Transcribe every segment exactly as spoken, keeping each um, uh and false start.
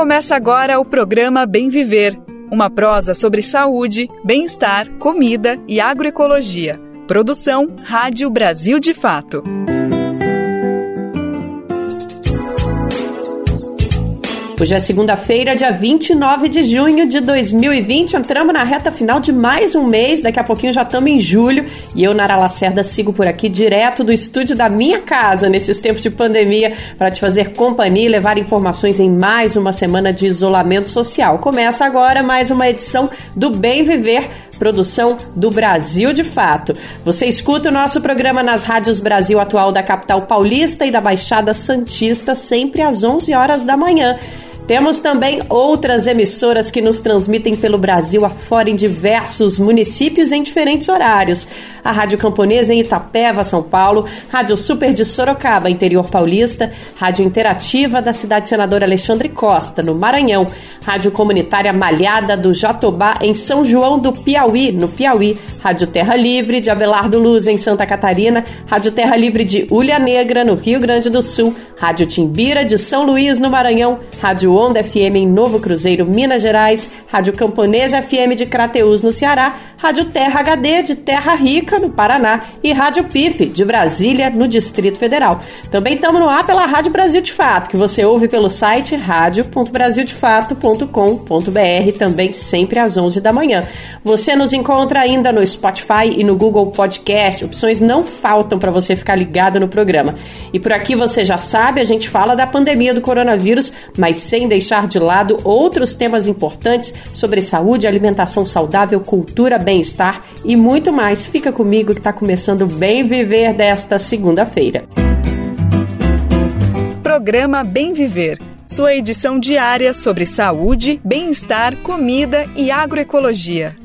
Começa agora o programa Bem Viver, uma prosa sobre saúde, bem-estar, comida e agroecologia. Produção Rádio Brasil de Fato. Hoje é segunda-feira, dia vinte e nove de junho de dois mil e vinte. Entramos na reta final de mais um mês. Daqui a pouquinho já estamos em julho. E eu, Nara Lacerda, sigo por aqui direto do estúdio da minha casa, nesses tempos de pandemia, para te fazer companhia e levar informações em mais uma semana de isolamento social. Começa agora mais uma edição do Bem Viver, produção do Brasil de Fato. Você escuta o nosso programa nas rádios Brasil Atual da capital paulista e da Baixada Santista, sempre às onze horas da manhã. Temos também outras emissoras que nos transmitem pelo Brasil afora em diversos municípios em diferentes horários. A Rádio Camponesa em Itapeva, São Paulo, Rádio Super de Sorocaba, interior paulista, Rádio Interativa da cidade Senador Alexandre Costa, no Maranhão, Rádio Comunitária Malhada do Jatobá, em São João do Piauí, no Piauí, Rádio Terra Livre de Abelardo Luz, em Santa Catarina, Rádio Terra Livre de Ulha Negra, no Rio Grande do Sul, Rádio Timbira de São Luís, no Maranhão, Rádio Onda F M em Novo Cruzeiro, Minas Gerais, Rádio Camponesa F M de Crateús, no Ceará, Rádio Terra H D de Terra Rica, no Paraná, e Rádio P I F de Brasília, no Distrito Federal. Também estamos no ar pela Rádio Brasil de Fato, que você ouve pelo site rádio ponto brasil de fato ponto com ponto b r, também sempre às onze da manhã. Você nos encontra ainda no Spotify e no Google Podcast. Opções não faltam para você ficar ligado no programa. E por aqui você já sabe, a gente fala da pandemia do coronavírus, mas sem deixar de lado outros temas importantes sobre saúde, alimentação saudável, cultura, bem-estar e muito mais. Fica comigo que está começando o Bem Viver desta segunda-feira. Programa Bem Viver, sua edição diária sobre saúde, bem-estar, comida e agroecologia.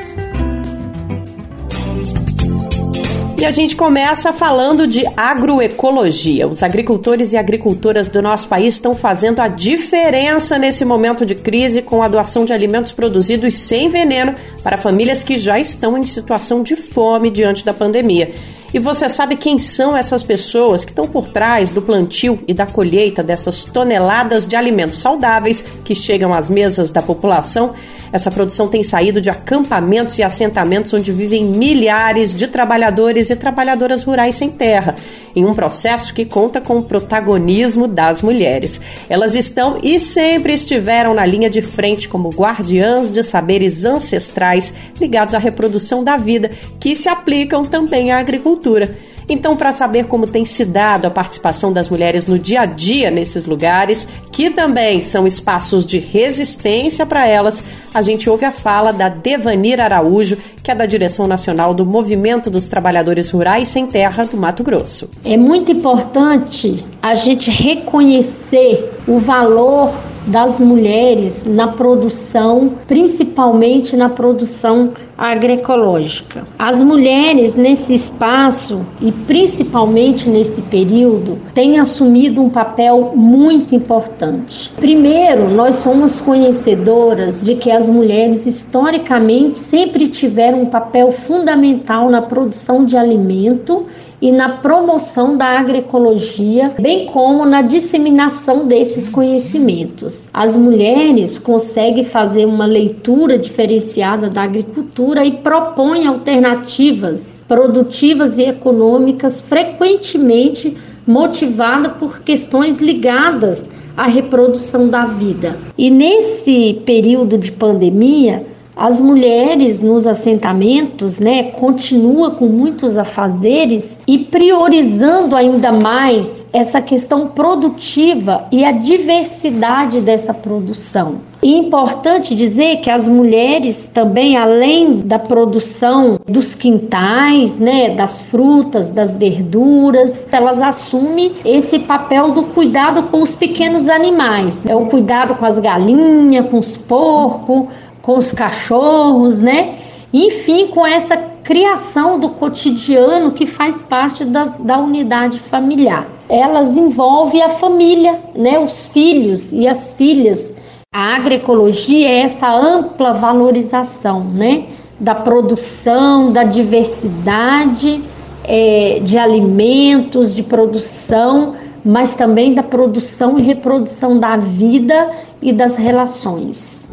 E a gente começa falando de agroecologia. Os agricultores e agricultoras do nosso país estão fazendo a diferença nesse momento de crise com a doação de alimentos produzidos sem veneno para famílias que já estão em situação de fome diante da pandemia. E você sabe quem são essas pessoas que estão por trás do plantio e da colheita dessas toneladas de alimentos saudáveis que chegam às mesas da população? Essa produção tem saído de acampamentos e assentamentos onde vivem milhares de trabalhadores e trabalhadoras rurais sem terra, em um processo que conta com o protagonismo das mulheres. Elas estão e sempre estiveram na linha de frente como guardiãs de saberes ancestrais ligados à reprodução da vida, que se aplicam também à agricultura. Então, para saber como tem se dado a participação das mulheres no dia a dia nesses lugares, que também são espaços de resistência para elas, a gente ouve a fala da Devanir Araújo, que é da Direção Nacional do Movimento dos Trabalhadores Rurais Sem Terra do Mato Grosso. É muito importante a gente reconhecer o valor das mulheres na produção, principalmente na produção agroecológica. As mulheres nesse espaço e principalmente nesse período têm assumido um papel muito importante. Primeiro, nós somos conhecedoras de que as mulheres historicamente sempre tiveram um papel fundamental na produção de alimento e na promoção da agroecologia, bem como na disseminação desses conhecimentos. As mulheres conseguem fazer uma leitura diferenciada da agricultura e propõem alternativas produtivas e econômicas, frequentemente motivadas por questões ligadas à reprodução da vida. E nesse período de pandemia, as mulheres nos assentamentos, né, continuam com muitos afazeres e priorizando ainda mais essa questão produtiva e a diversidade dessa produção. E é importante dizer que as mulheres também, além da produção dos quintais, né, das frutas, das verduras, elas assumem esse papel do cuidado com os pequenos animais. É o cuidado com as galinhas, com os porcos, com os cachorros, né? Enfim, com essa criação do cotidiano que faz parte das, da unidade familiar. Elas envolvem a família, né? Os filhos e as filhas. A agroecologia é essa ampla valorização, né? Da produção, da diversidade é, de alimentos, de produção, mas também da produção e reprodução da vida e das relações.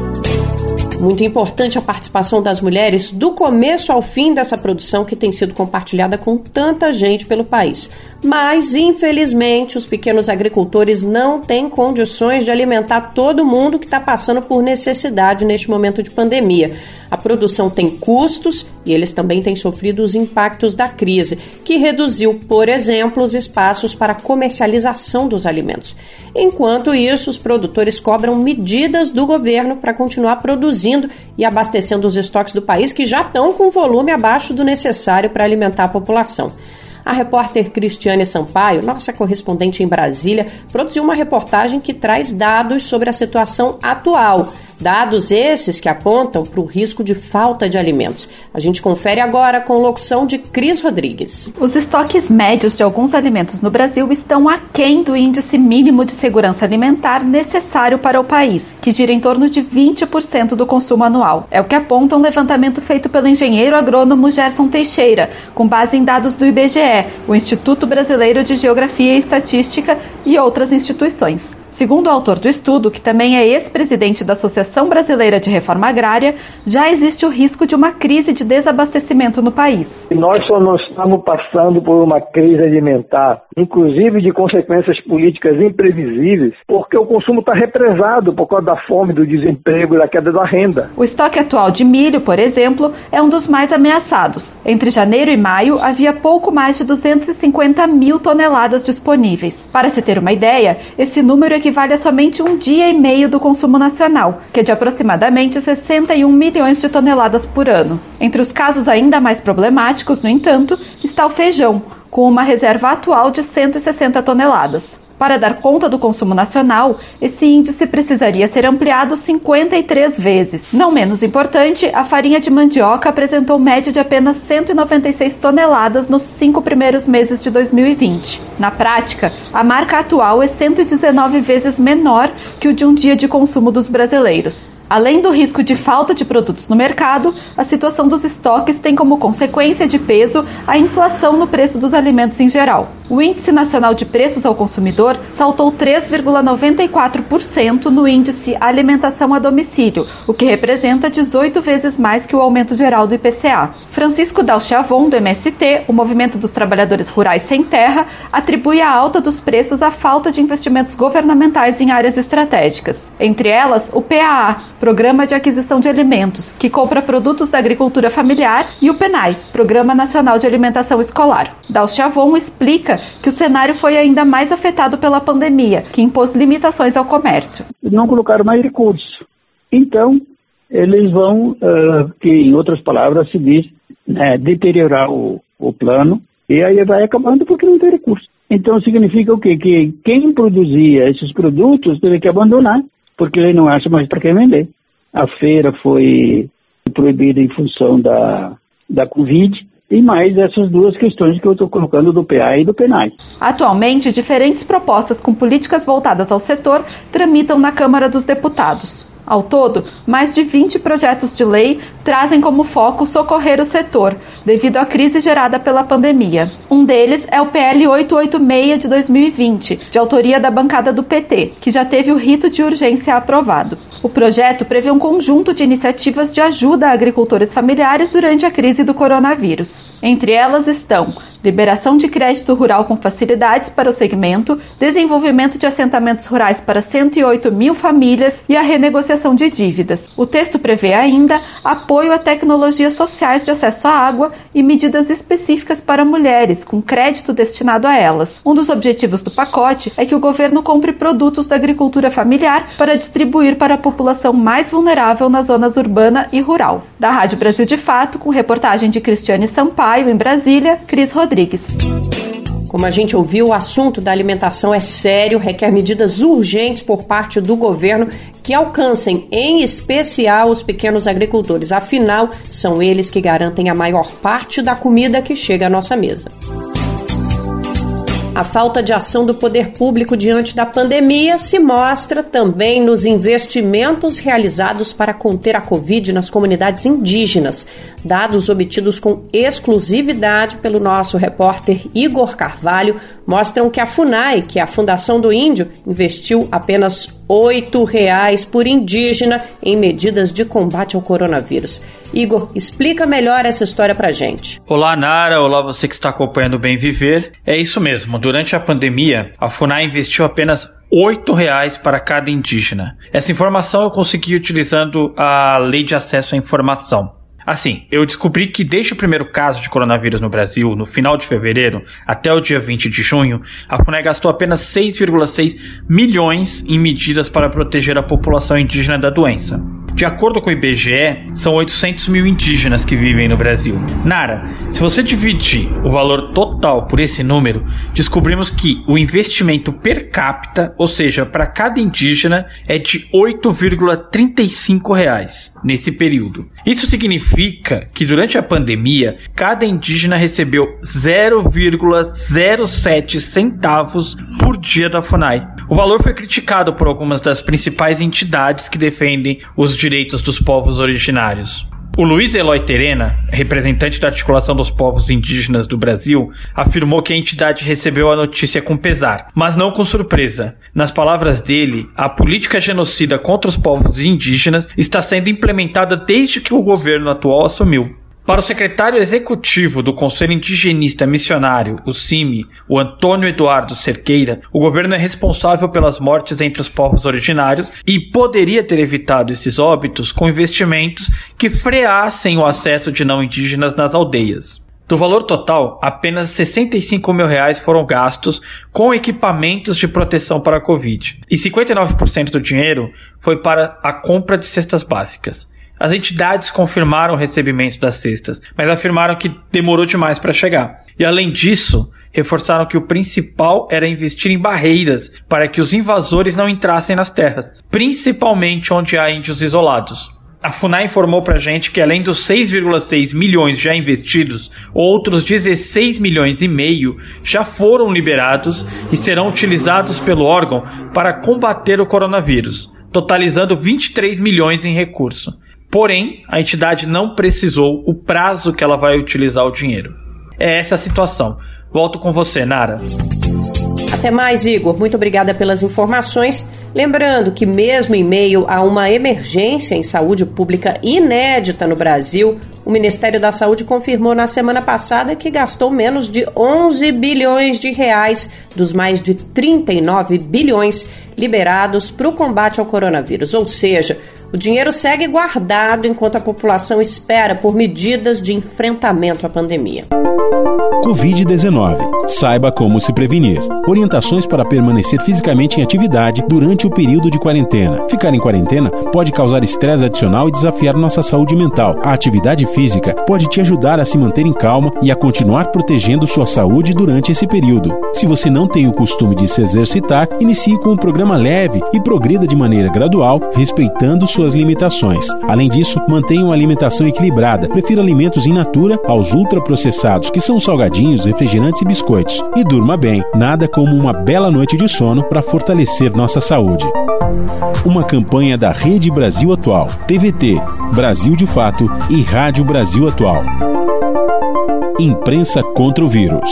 Muito importante a participação das mulheres do começo ao fim dessa produção que tem sido compartilhada com tanta gente pelo país. Mas, infelizmente, os pequenos agricultores não têm condições de alimentar todo mundo que está passando por necessidade neste momento de pandemia. A produção tem custos e eles também têm sofrido os impactos da crise, que reduziu, por exemplo, os espaços para comercialização dos alimentos. Enquanto isso, os produtores cobram medidas do governo para continuar produzindo e abastecendo os estoques do país, que já estão com volume abaixo do necessário para alimentar a população. A repórter Cristiane Sampaio, nossa correspondente em Brasília, produziu uma reportagem que traz dados sobre a situação atual. Dados esses que apontam para o risco de falta de alimentos. A gente confere agora com locução de Cris Rodrigues. Os estoques médios de alguns alimentos no Brasil estão aquém do índice mínimo de segurança alimentar necessário para o país, que gira em torno de vinte por cento do consumo anual. É o que aponta um levantamento feito pelo engenheiro agrônomo Gerson Teixeira, com base em dados do I B G E, o Instituto Brasileiro de Geografia e Estatística e outras instituições. Segundo o autor do estudo, que também é ex-presidente da Associação Brasileira de Reforma Agrária, já existe o risco de uma crise de desabastecimento no país. Nós só não estamos passando por uma crise alimentar, inclusive de consequências políticas imprevisíveis, porque o consumo está represado por causa da fome, do desemprego e da queda da renda. O estoque atual de milho, por exemplo, é um dos mais ameaçados. Entre janeiro e maio, havia pouco mais de duzentos e cinquenta mil toneladas disponíveis. Para se ter uma ideia, esse número é equivale a somente um dia e meio do consumo nacional, que é de aproximadamente sessenta e um milhões de toneladas por ano. Entre os casos ainda mais problemáticos, no entanto, está o feijão, com uma reserva atual de cento e sessenta toneladas. Para dar conta do consumo nacional, esse índice precisaria ser ampliado cinquenta e três vezes. Não menos importante, a farinha de mandioca apresentou média de apenas cento e noventa e seis toneladas nos cinco primeiros meses de dois mil e vinte. Na prática, a marca atual é cento e dezenove vezes menor que o de um dia de consumo dos brasileiros. Além do risco de falta de produtos no mercado, a situação dos estoques tem como consequência de peso a inflação no preço dos alimentos em geral. O Índice Nacional de Preços ao Consumidor saltou três vírgula noventa e quatro por cento no índice Alimentação a Domicílio, o que representa dezoito vezes mais que o aumento geral do I P C A. Francisco Dalchavon, do M S T, o Movimento dos Trabalhadores Rurais Sem Terra, atribui a alta dos preços à falta de investimentos governamentais em áreas estratégicas. Entre elas, o P A A, Programa de Aquisição de Alimentos, que compra produtos da agricultura familiar, e o PENAI, Programa Nacional de Alimentação Escolar. Dalchavon explica que o cenário foi ainda mais afetado pela pandemia, que impôs limitações ao comércio. Não colocaram mais recursos. Então, eles vão, uh, que em outras palavras se diz, né, deteriorar o, o plano, e aí vai acabando porque não tem recurso. Então significa o quê? Que quem produzia esses produtos teve que abandonar, porque ele não acha mais para quem vender. A feira foi proibida em função da, da Covid, e mais essas duas questões que eu estou colocando do P A e do PENAI. Atualmente, diferentes propostas com políticas voltadas ao setor tramitam na Câmara dos Deputados. Ao todo, mais de vinte projetos de lei trazem como foco socorrer o setor, devido à crise gerada pela pandemia. Um deles é o P L oitocentos e oitenta e seis de dois mil e vinte, de autoria da bancada do P T, que já teve o rito de urgência aprovado. O projeto prevê um conjunto de iniciativas de ajuda a agricultores familiares durante a crise do coronavírus. Entre elas estão liberação de crédito rural com facilidades para o segmento, desenvolvimento de assentamentos rurais para cento e oito mil famílias e a renegociação de dívidas. O texto prevê ainda apoio a tecnologias sociais de acesso à água e medidas específicas para mulheres, com crédito destinado a elas. Um dos objetivos do pacote é que o governo compre produtos da agricultura familiar para distribuir para a população mais vulnerável nas zonas urbana e rural. Da Rádio Brasil de Fato, com reportagem de Cristiane Sampaio, em Brasília, Cris Rodrigues. Como a gente ouviu, o assunto da alimentação é sério, requer medidas urgentes por parte do governo que alcancem, em especial, os pequenos agricultores. Afinal, são eles que garantem a maior parte da comida que chega à nossa mesa. A falta de ação do poder público diante da pandemia se mostra também nos investimentos realizados para conter a Covid nas comunidades indígenas, dados obtidos com exclusividade pelo nosso repórter Igor Carvalho mostram que a FUNAI, que é a Fundação do Índio, investiu apenas oito reais por indígena em medidas de combate ao coronavírus. Igor, explica melhor essa história pra gente. Olá, Nara. Olá, você que está acompanhando o Bem Viver. É isso mesmo. Durante a pandemia, a FUNAI investiu apenas oito reais para cada indígena. Essa informação eu consegui utilizando a Lei de Acesso à Informação. Assim, eu descobri que desde o primeiro caso de coronavírus no Brasil, no final de fevereiro, até o dia vinte de junho, a FUNAI gastou apenas seis vírgula seis milhões em medidas para proteger a população indígena da doença. De acordo com o I B G E, são oitocentos mil indígenas que vivem no Brasil. Nara, se você dividir o valor total por esse número, descobrimos que o investimento per capita, ou seja, para cada indígena, é de oito vírgula trinta e cinco reais nesse período. Isso significa que durante a pandemia, cada indígena recebeu zero vírgula zero sete centavos por dia da FUNAI. O valor foi criticado por algumas das principais entidades que defendem os direitos dos povos originários. O Luiz Eloy Terena, representante da Articulação dos Povos Indígenas do Brasil, afirmou que a entidade recebeu a notícia com pesar, mas não com surpresa. Nas palavras dele, a política genocida contra os povos indígenas está sendo implementada desde que o governo atual assumiu. Para o secretário executivo do Conselho Indigenista Missionário, o C I M I, o Antônio Eduardo Cerqueira, o governo é responsável pelas mortes entre os povos originários e poderia ter evitado esses óbitos com investimentos que freassem o acesso de não indígenas nas aldeias. Do valor total, apenas sessenta e cinco mil reais foram gastos com equipamentos de proteção para a Covid, e cinquenta e nove por cento do dinheiro foi para a compra de cestas básicas. As entidades confirmaram o recebimento das cestas, mas afirmaram que demorou demais para chegar. E além disso, reforçaram que o principal era investir em barreiras para que os invasores não entrassem nas terras, principalmente onde há índios isolados. A FUNAI informou pra gente que além dos seis vírgula seis milhões já investidos, outros dezesseis milhões e meio já foram liberados e serão utilizados pelo órgão para combater o coronavírus, totalizando vinte e três milhões em recurso. Porém, a entidade não precisou o prazo que ela vai utilizar o dinheiro. É essa a situação. Volto com você, Nara. Até mais, Igor. Muito obrigada pelas informações. Lembrando que mesmo em meio a uma emergência em saúde pública inédita no Brasil, o Ministério da Saúde confirmou na semana passada que gastou menos de onze bilhões de reais dos mais de trinta e nove bilhões liberados para o combate ao coronavírus. Ou seja, o dinheiro segue guardado enquanto a população espera por medidas de enfrentamento à pandemia. covid dezenove. Saiba como se prevenir. Orientações para permanecer fisicamente em atividade durante o período de quarentena. Ficar em quarentena pode causar estresse adicional e desafiar nossa saúde mental. A atividade física pode te ajudar a se manter em calma e a continuar protegendo sua saúde durante esse período. Se você não tem o costume de se exercitar, inicie com um programa leve e progrida de maneira gradual, respeitando suas limitações. Além disso, mantenha uma alimentação equilibrada. Prefira alimentos in natura aos ultraprocessados, que são salgadinhos, refrigerantes e biscoitos. E durma bem. Nada como uma bela noite de sono para fortalecer nossa saúde. Uma campanha da Rede Brasil Atual, T V T, Brasil de Fato e Rádio Brasil Atual. Imprensa contra o vírus.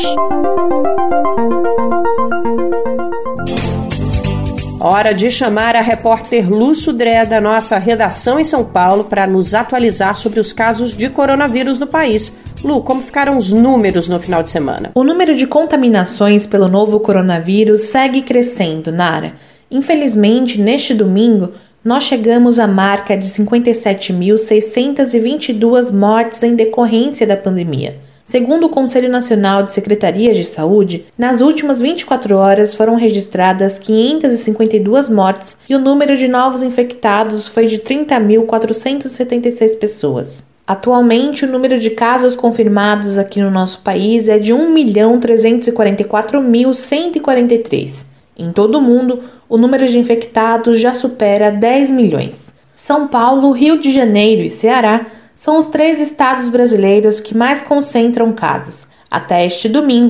Hora de chamar a repórter Lu Sudré da nossa redação em São Paulo para nos atualizar sobre os casos de coronavírus no país. Lu, como ficaram os números no final de semana? O número de contaminações pelo novo coronavírus segue crescendo, Nara. Infelizmente, neste domingo, nós chegamos à marca de cinquenta e sete mil seiscentas e vinte e duas mortes em decorrência da pandemia. Segundo o Conselho Nacional de Secretarias de Saúde, nas últimas vinte e quatro horas foram registradas quinhentas e cinquenta e duas mortes e o número de novos infectados foi de trinta mil quatrocentas e setenta e seis pessoas. Atualmente, o número de casos confirmados aqui no nosso país é de um milhão trezentos e quarenta e quatro mil cento e quarenta e três. Em todo o mundo, o número de infectados já supera dez milhões. São Paulo, Rio de Janeiro e Ceará são os três estados brasileiros que mais concentram casos. Até este domingo,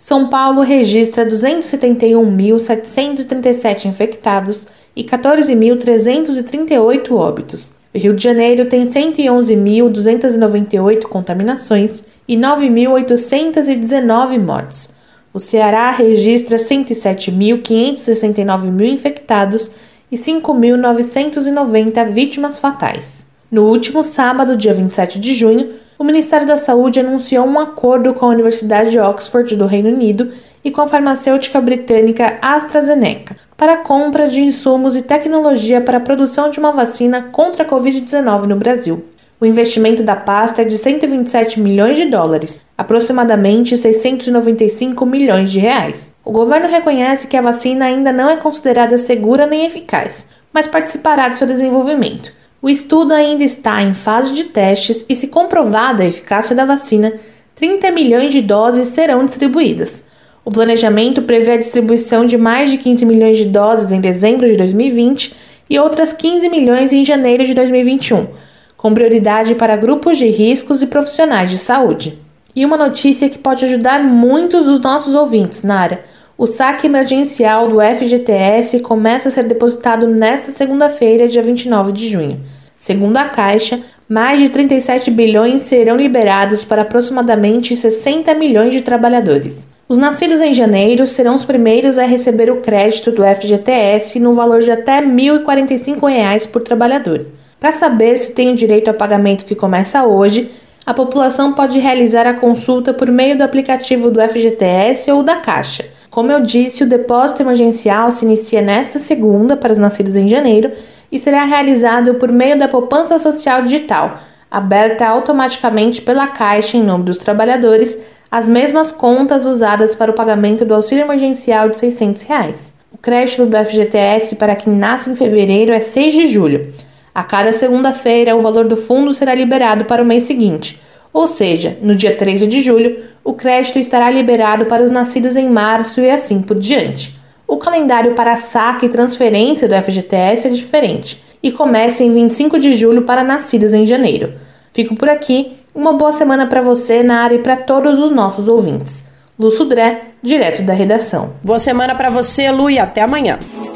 São Paulo registra duzentos e setenta e um mil setecentos e trinta e sete infectados e quatorze mil trezentos e trinta e oito óbitos. O Rio de Janeiro tem cento e onze mil duzentos e noventa e oito contaminações e nove mil oitocentos e dezenove mortes. O Ceará registra cento e sete mil quinhentos e sessenta e nove mil infectados e cinco mil novecentos e noventa vítimas fatais. No último sábado, dia vinte e sete de junho, o Ministério da Saúde anunciou um acordo com a Universidade de Oxford do Reino Unido e com a farmacêutica britânica AstraZeneca para a compra de insumos e tecnologia para a produção de uma vacina contra a covid dezenove no Brasil. O investimento da pasta é de cento e vinte e sete milhões de dólares, aproximadamente seiscentos e noventa e cinco milhões de reais. O governo reconhece que a vacina ainda não é considerada segura nem eficaz, mas participará de seu desenvolvimento. O estudo ainda está em fase de testes e, se comprovada a eficácia da vacina, trinta milhões de doses serão distribuídas. O planejamento prevê a distribuição de mais de quinze milhões de doses em dezembro de dois mil e vinte e outras quinze milhões em janeiro de dois mil e vinte e um, com prioridade para grupos de riscos e profissionais de saúde. E uma notícia que pode ajudar muitos dos nossos ouvintes, Nara. O saque emergencial do F G T S começa a ser depositado nesta segunda-feira, dia vinte e nove de junho. Segundo a Caixa, mais de trinta e sete bilhões serão liberados para aproximadamente sessenta milhões de trabalhadores. Os nascidos em janeiro serão os primeiros a receber o crédito do F G T S no valor de até mil e quarenta e cinco reais por trabalhador. Para saber se tem o direito ao pagamento que começa hoje, a população pode realizar a consulta por meio do aplicativo do F G T S ou da Caixa. Como eu disse, o depósito emergencial se inicia nesta segunda para os nascidos em janeiro e será realizado por meio da poupança social digital, aberta automaticamente pela Caixa em nome dos trabalhadores, as mesmas contas usadas para o pagamento do auxílio emergencial de seiscentos reais. O crédito do F G T S para quem nasce em fevereiro é seis de julho. A cada segunda-feira, o valor do fundo será liberado para o mês seguinte, ou seja, no dia treze de julho, o crédito estará liberado para os nascidos em março e assim por diante. O calendário para saque e transferência do F G T S é diferente e começa em vinte e cinco de julho para nascidos em janeiro. Fico por aqui, uma boa semana para você, Nara, e para todos os nossos ouvintes. Lu Sudré, direto da redação. Boa semana para você, Lu, e até amanhã.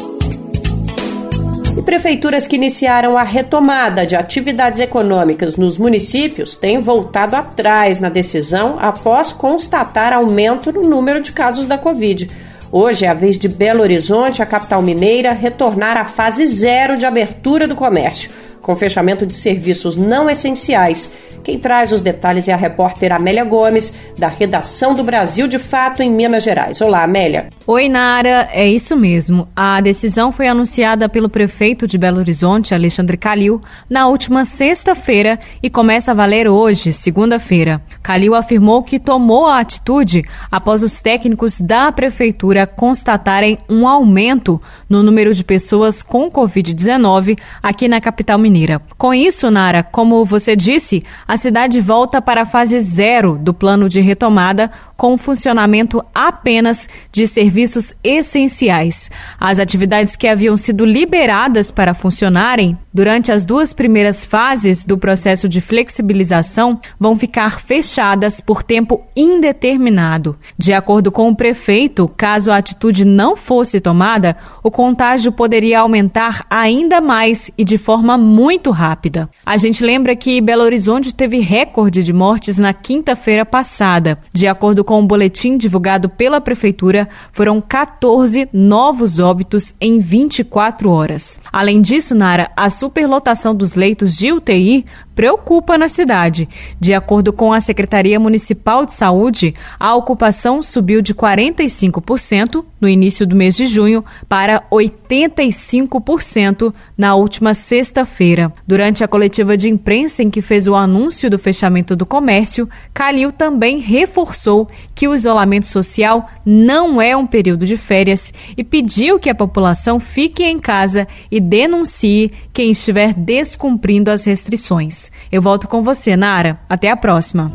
E prefeituras que iniciaram a retomada de atividades econômicas nos municípios têm voltado atrás na decisão após constatar aumento no número de casos da Covid. Hoje é a vez de Belo Horizonte, a capital mineira, retornar à fase zero de abertura do comércio, com fechamento de serviços não essenciais. Quem traz os detalhes é a repórter Amélia Gomes, da redação do Brasil de Fato em Minas Gerais. Olá, Amélia. Oi, Nara, é isso mesmo. A decisão foi anunciada pelo prefeito de Belo Horizonte, Alexandre Calil, na última sexta-feira e começa a valer hoje, segunda-feira. Calil afirmou que tomou a atitude após os técnicos da prefeitura constatarem um aumento no número de pessoas com covid dezenove aqui na capital mineira. Com isso, Nara, como você disse, a cidade volta para a fase zero do plano de retomada, com o funcionamento apenas de serviços essenciais. As atividades que haviam sido liberadas para funcionarem durante as duas primeiras fases do processo de flexibilização vão ficar fechadas por tempo indeterminado. De acordo com o prefeito, caso a atitude não fosse tomada, o contágio poderia aumentar ainda mais e de forma muito rápida. A gente lembra que Belo Horizonte teve recorde de mortes na quinta-feira passada. De acordo com o boletim divulgado pela Prefeitura, foram quatorze novos óbitos em vinte e quatro horas. Além disso, Nara, a superlotação dos leitos de U T I preocupa na cidade. De acordo com a Secretaria Municipal de Saúde, a ocupação subiu de quarenta e cinco por cento no início do mês de junho para oitenta e cinco por cento na última sexta-feira. Durante a coletiva de imprensa em que fez o anúncio do fechamento do comércio, Calil também reforçou que o isolamento social não é um período de férias e pediu que a população fique em casa e denuncie quem estiver descumprindo as restrições. Eu volto com você, Nara. Até a próxima.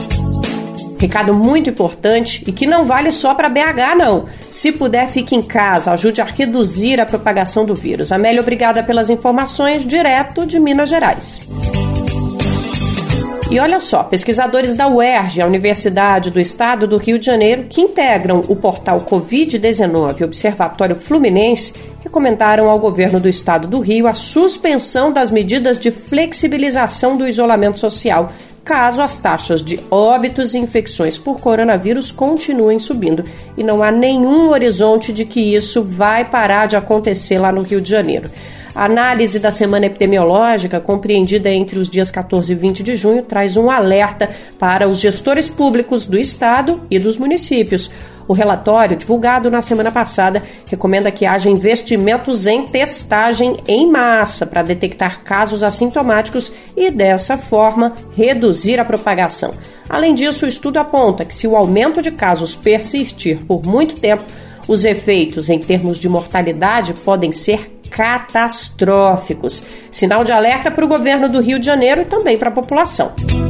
Recado muito importante e que não vale só para B H, não. Se puder, fique em casa, ajude a reduzir a propagação do vírus. Amélia, obrigada pelas informações, direto de Minas Gerais. E olha só, pesquisadores da U E R J, a Universidade do Estado do Rio de Janeiro, que integram o portal covid dezenove Observatório Fluminense, recomendaram ao governo do Estado do Rio a suspensão das medidas de flexibilização do isolamento social, caso as taxas de óbitos e infecções por coronavírus continuem subindo. E não há nenhum horizonte de que isso vai parar de acontecer lá no Rio de Janeiro. A análise da semana epidemiológica, compreendida entre os dias quatorze e vinte de junho, traz um alerta para os gestores públicos do Estado e dos municípios. O relatório, divulgado na semana passada, recomenda que haja investimentos em testagem em massa para detectar casos assintomáticos e, dessa forma, reduzir a propagação. Além disso, o estudo aponta que, se o aumento de casos persistir por muito tempo, os efeitos em termos de mortalidade podem ser catastróficos. Sinal de alerta para o governo do Rio de Janeiro e também para a população.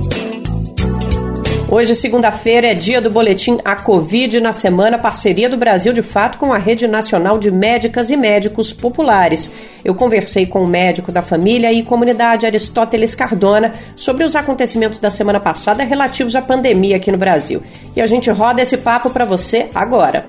Hoje, segunda-feira, é dia do boletim A Covid na Semana, parceria do Brasil de Fato com a Rede Nacional de Médicas e Médicos Populares. Eu conversei com o médico da família e comunidade Aristóteles Cardona sobre os acontecimentos da semana passada relativos à pandemia aqui no Brasil. E a gente roda esse papo para você agora.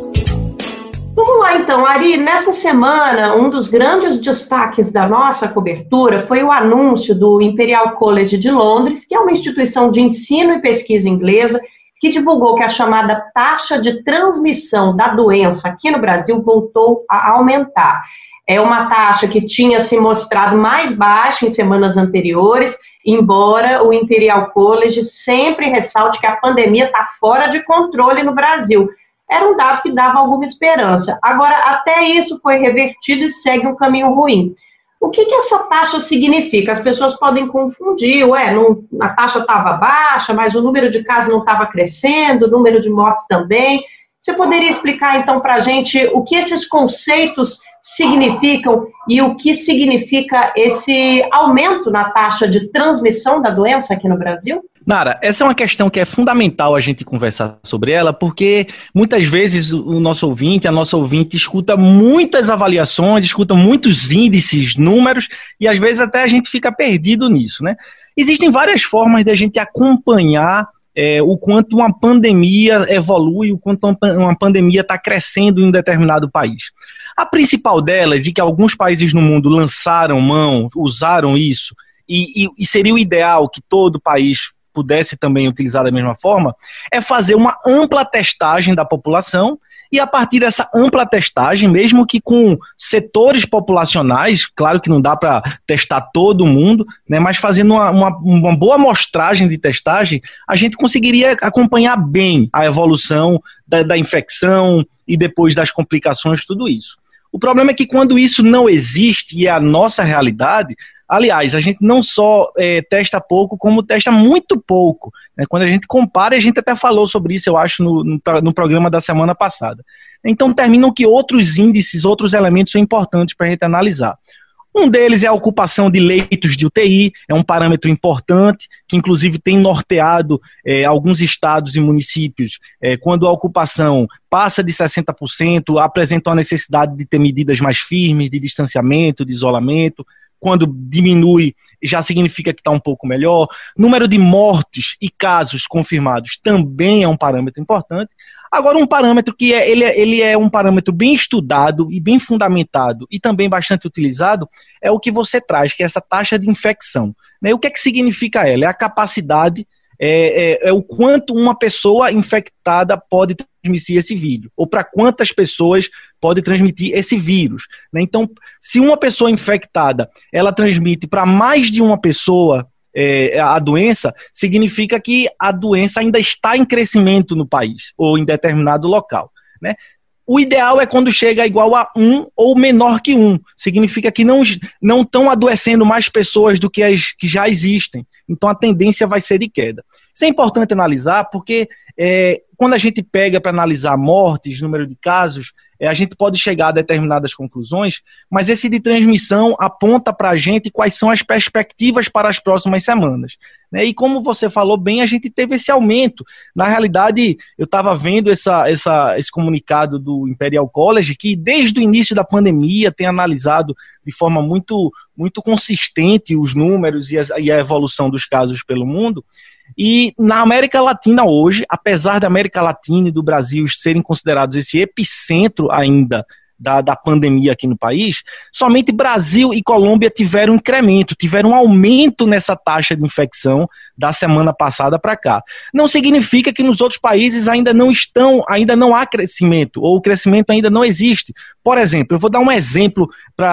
Vamos lá então, Ari, nessa semana um dos grandes destaques da nossa cobertura foi o anúncio do Imperial College de Londres, que é uma instituição de ensino e pesquisa inglesa, que divulgou que a chamada taxa de transmissão da doença aqui no Brasil voltou a aumentar. É uma taxa que tinha se mostrado mais baixa em semanas anteriores, embora o Imperial College sempre ressalte que a pandemia está fora de controle no Brasil. Era um dado que dava alguma esperança. Agora, até isso foi revertido e segue um caminho ruim. O que, que essa taxa significa? As pessoas podem confundir, ué, não, a taxa estava baixa, mas o número de casos não estava crescendo, o número de mortes também. Você poderia explicar, então, para a gente o que esses conceitos significam e o que significa esse aumento na taxa de transmissão da doença aqui no Brasil? Nara, essa é uma questão que é fundamental a gente conversar sobre ela, porque muitas vezes o nosso ouvinte, a nossa ouvinte escuta muitas avaliações, escuta muitos índices, números, e às vezes até a gente fica perdido nisso, né? Existem várias formas de a gente acompanhar é, o quanto uma pandemia evolui, o quanto uma pandemia está crescendo em um determinado país. A principal delas, e que alguns países no mundo lançaram mão, usaram isso, e, e, e seria o ideal que todo país pudesse também utilizar da mesma forma, é fazer uma ampla testagem da população e a partir dessa ampla testagem, mesmo que com setores populacionais, claro que não dá para testar todo mundo, né, mas fazendo uma, uma, uma boa amostragem de testagem, a gente conseguiria acompanhar bem a evolução da, da infecção e depois das complicações, tudo isso. O problema é que quando isso não existe e é a nossa realidade, aliás, a gente não só é, testa pouco, como testa muito pouco. Né? Quando a gente compara, a gente até falou sobre isso, eu acho, no, no, no programa da semana passada. Então, terminam que outros índices, outros elementos são importantes para a gente analisar. Um deles é a ocupação de leitos de U T I, é um parâmetro importante, que inclusive tem norteado é, alguns estados e municípios, é, quando a ocupação passa de sessenta por cento, apresentam a necessidade de ter medidas mais firmes, de distanciamento, de isolamento. Quando diminui, já significa que está um pouco melhor. Número de mortes e casos confirmados também é um parâmetro importante. Agora, um parâmetro que é, ele, é, ele é um parâmetro bem estudado e bem fundamentado e também bastante utilizado, é o que você traz, que é essa taxa de infecção. Né? O que é que significa ela? É a capacidade, é, é, é o quanto uma pessoa infectada pode transmitir esse vírus, ou para quantas pessoas pode transmitir esse vírus. Né? Então, se uma pessoa infectada, ela transmite para mais de uma pessoa é, a doença, significa que a doença ainda está em crescimento no país, ou em determinado local. Né? O ideal é quando chega igual a um ou menor que um. Significa que não não estão adoecendo mais pessoas do que as que já existem. Então, a tendência vai ser de queda. Isso é importante analisar porque é, quando a gente pega para analisar mortes, número de casos, é, a gente pode chegar a determinadas conclusões, mas esse de transmissão aponta para a gente quais são as perspectivas para as próximas semanas. Né? E como você falou bem, a gente teve esse aumento. Na realidade, eu estava vendo essa, essa, esse comunicado do Imperial College, que desde o início da pandemia tem analisado de forma muito, muito consistente os números e, as, e a evolução dos casos pelo mundo. E na América Latina hoje, apesar da América Latina e do Brasil serem considerados esse epicentro ainda da, da pandemia aqui no país, somente Brasil e Colômbia tiveram incremento, tiveram um aumento nessa taxa de infecção da semana passada para cá. Não significa que nos outros países ainda não estão, ainda não há crescimento, ou o crescimento ainda não existe. Por exemplo, eu vou dar um exemplo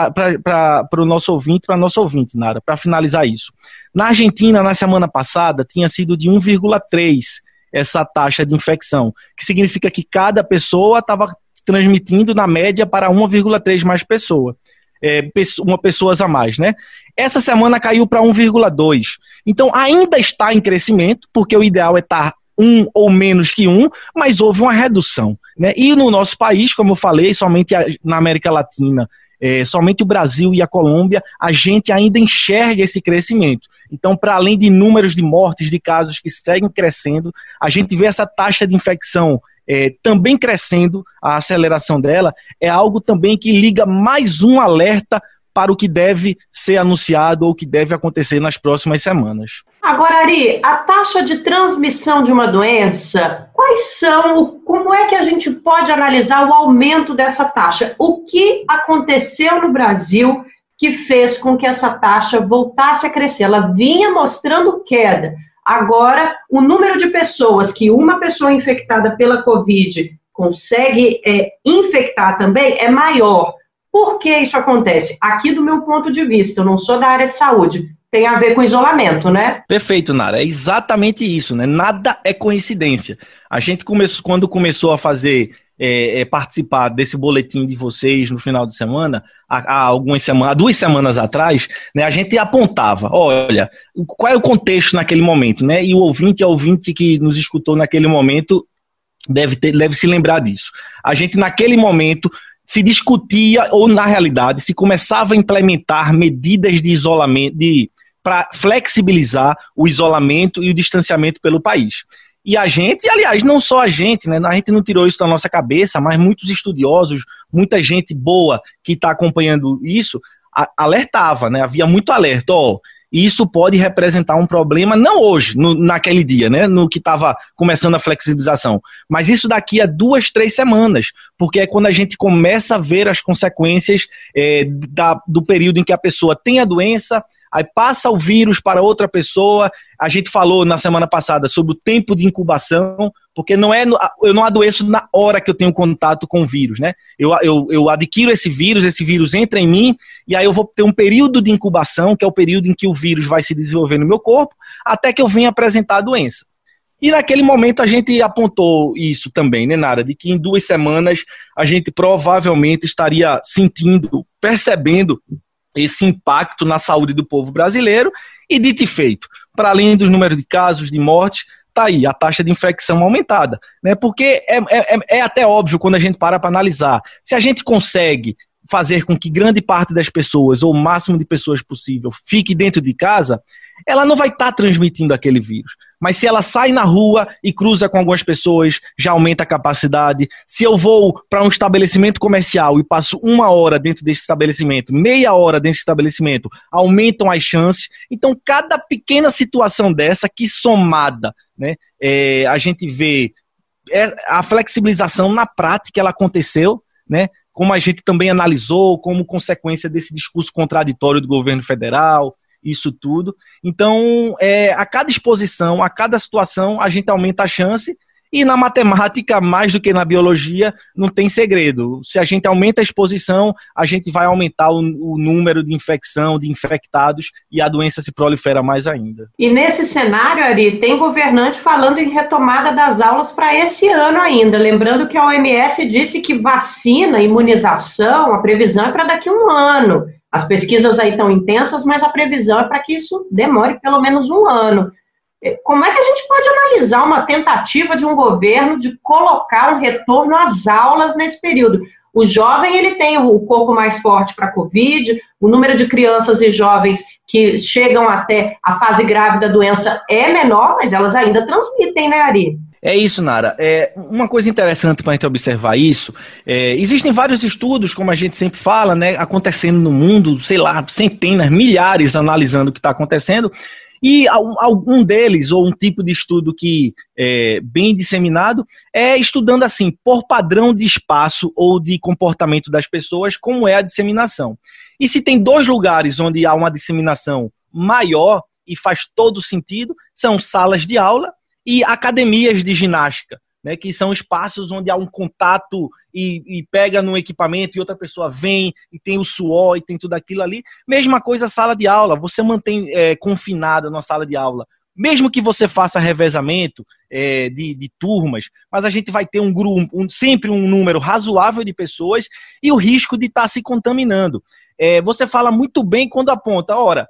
para o nosso ouvinte, para a nossa ouvinte, Nara, para finalizar isso. Na Argentina, na semana passada, tinha sido de um vírgula três essa taxa de infecção, que significa que cada pessoa estava transmitindo, na média, para um vírgula três mais pessoa, é, uma pessoas a mais, né? Essa semana caiu para um vírgula dois. Então, ainda está em crescimento, porque o ideal é estar um ou menos que um, mas houve uma redução, né? E no nosso país, como eu falei, somente na América Latina, é, somente o Brasil e a Colômbia, a gente ainda enxerga esse crescimento. Então, para além de números de mortes, de casos que seguem crescendo, a gente vê essa taxa de infecção É, também crescendo, a aceleração dela, é algo também que liga mais um alerta para o que deve ser anunciado ou o que deve acontecer nas próximas semanas. Agora, Ari, a taxa de transmissão de uma doença, quais são, como é que a gente pode analisar o aumento dessa taxa? O que aconteceu no Brasil que fez com que essa taxa voltasse a crescer? Ela vinha mostrando queda. Agora, o número de pessoas que uma pessoa infectada pela Covid consegue é, infectar também é maior. Por que isso acontece? Aqui do meu ponto de vista, eu não sou da área de saúde, tem a ver com isolamento, né? Perfeito, Nara, é exatamente isso, né? Nada é coincidência. A gente começou, quando começou a fazer, é, é, participar desse boletim de vocês no final de semana, há, há algumas semanas, há duas semanas atrás, né, a gente apontava, olha, qual é o contexto naquele momento, né? E o ouvinte, a ouvinte que nos escutou naquele momento deve, ter, deve se lembrar disso. A gente, naquele momento, se discutia, ou na realidade, se começava a implementar medidas de isolamento, de para flexibilizar o isolamento e o distanciamento pelo país. E a gente, aliás, não só a gente, né? A gente não tirou isso da nossa cabeça, mas muitos estudiosos, muita gente boa que está acompanhando isso, a, alertava, né? Havia muito alerta, ó, isso pode representar um problema, não hoje, no, naquele dia, né? No que estava começando a flexibilização, mas isso daqui a duas, três semanas, porque é quando a gente começa a ver as consequências é, da, do período em que a pessoa tem a doença, aí passa o vírus para outra pessoa. A gente falou na semana passada sobre o tempo de incubação, porque não é, eu não adoeço na hora que eu tenho contato com o vírus, né? Eu, eu, eu adquiro esse vírus, esse vírus entra em mim, e aí eu vou ter um período de incubação, que é o período em que o vírus vai se desenvolver no meu corpo, até que eu venha apresentar a doença. E naquele momento a gente apontou isso também, né, Nara? De que em duas semanas a gente provavelmente estaria sentindo, percebendo esse impacto na saúde do povo brasileiro, e dito e feito, para além dos números de casos, de mortes, está aí a taxa de infecção aumentada, né? Porque é, é, é até óbvio quando a gente para para analisar, se a gente consegue fazer com que grande parte das pessoas, ou o máximo de pessoas possível, fique dentro de casa, ela não vai estar tá transmitindo aquele vírus. Mas se ela sai na rua e cruza com algumas pessoas, já aumenta a capacidade. Se eu vou para um estabelecimento comercial e passo uma hora dentro desse estabelecimento, meia hora dentro desse estabelecimento, aumentam as chances. Então, cada pequena situação dessa que somada, né, é, a gente vê é, a flexibilização na prática, ela aconteceu, né? Como a gente também analisou, como consequência desse discurso contraditório do governo federal, isso tudo. Então, é, a cada exposição, a cada situação, a gente aumenta a chance, e na matemática, mais do que na biologia, não tem segredo. Se a gente aumenta a exposição, a gente vai aumentar o, o número de infecção, de infectados, e a doença se prolifera mais ainda. E nesse cenário, Ari, tem governante falando em retomada das aulas para esse ano ainda. Lembrando que a O M S disse que vacina, imunização, a previsão é para daqui a um ano. As pesquisas aí estão intensas, mas a previsão é para que isso demore pelo menos um ano. Como é que a gente pode analisar uma tentativa de um governo de colocar um retorno às aulas nesse período? O jovem, ele tem o corpo mais forte para a Covid, o número de crianças e jovens que chegam até a fase grave da doença é menor, mas elas ainda transmitem, né, Ari? É isso, Nara. É, uma coisa interessante para a gente observar isso, é, existem vários estudos, como a gente sempre fala, né, acontecendo no mundo, sei lá, centenas, milhares analisando o que está acontecendo, e algum deles, ou um tipo de estudo que é bem disseminado, é estudando assim, por padrão de espaço ou de comportamento das pessoas, como é a disseminação. E se tem dois lugares onde há uma disseminação maior, e faz todo sentido, são salas de aula e academias de ginástica, né, que são espaços onde há um contato e, e pega no equipamento e outra pessoa vem e tem o suor e tem tudo aquilo ali. Mesma coisa sala de aula, você mantém é, confinado na sala de aula, mesmo que você faça revezamento é, de, de turmas, mas a gente vai ter um grupo, um, sempre um número razoável de pessoas e o risco de estar se contaminando. É, você fala muito bem quando aponta, ora,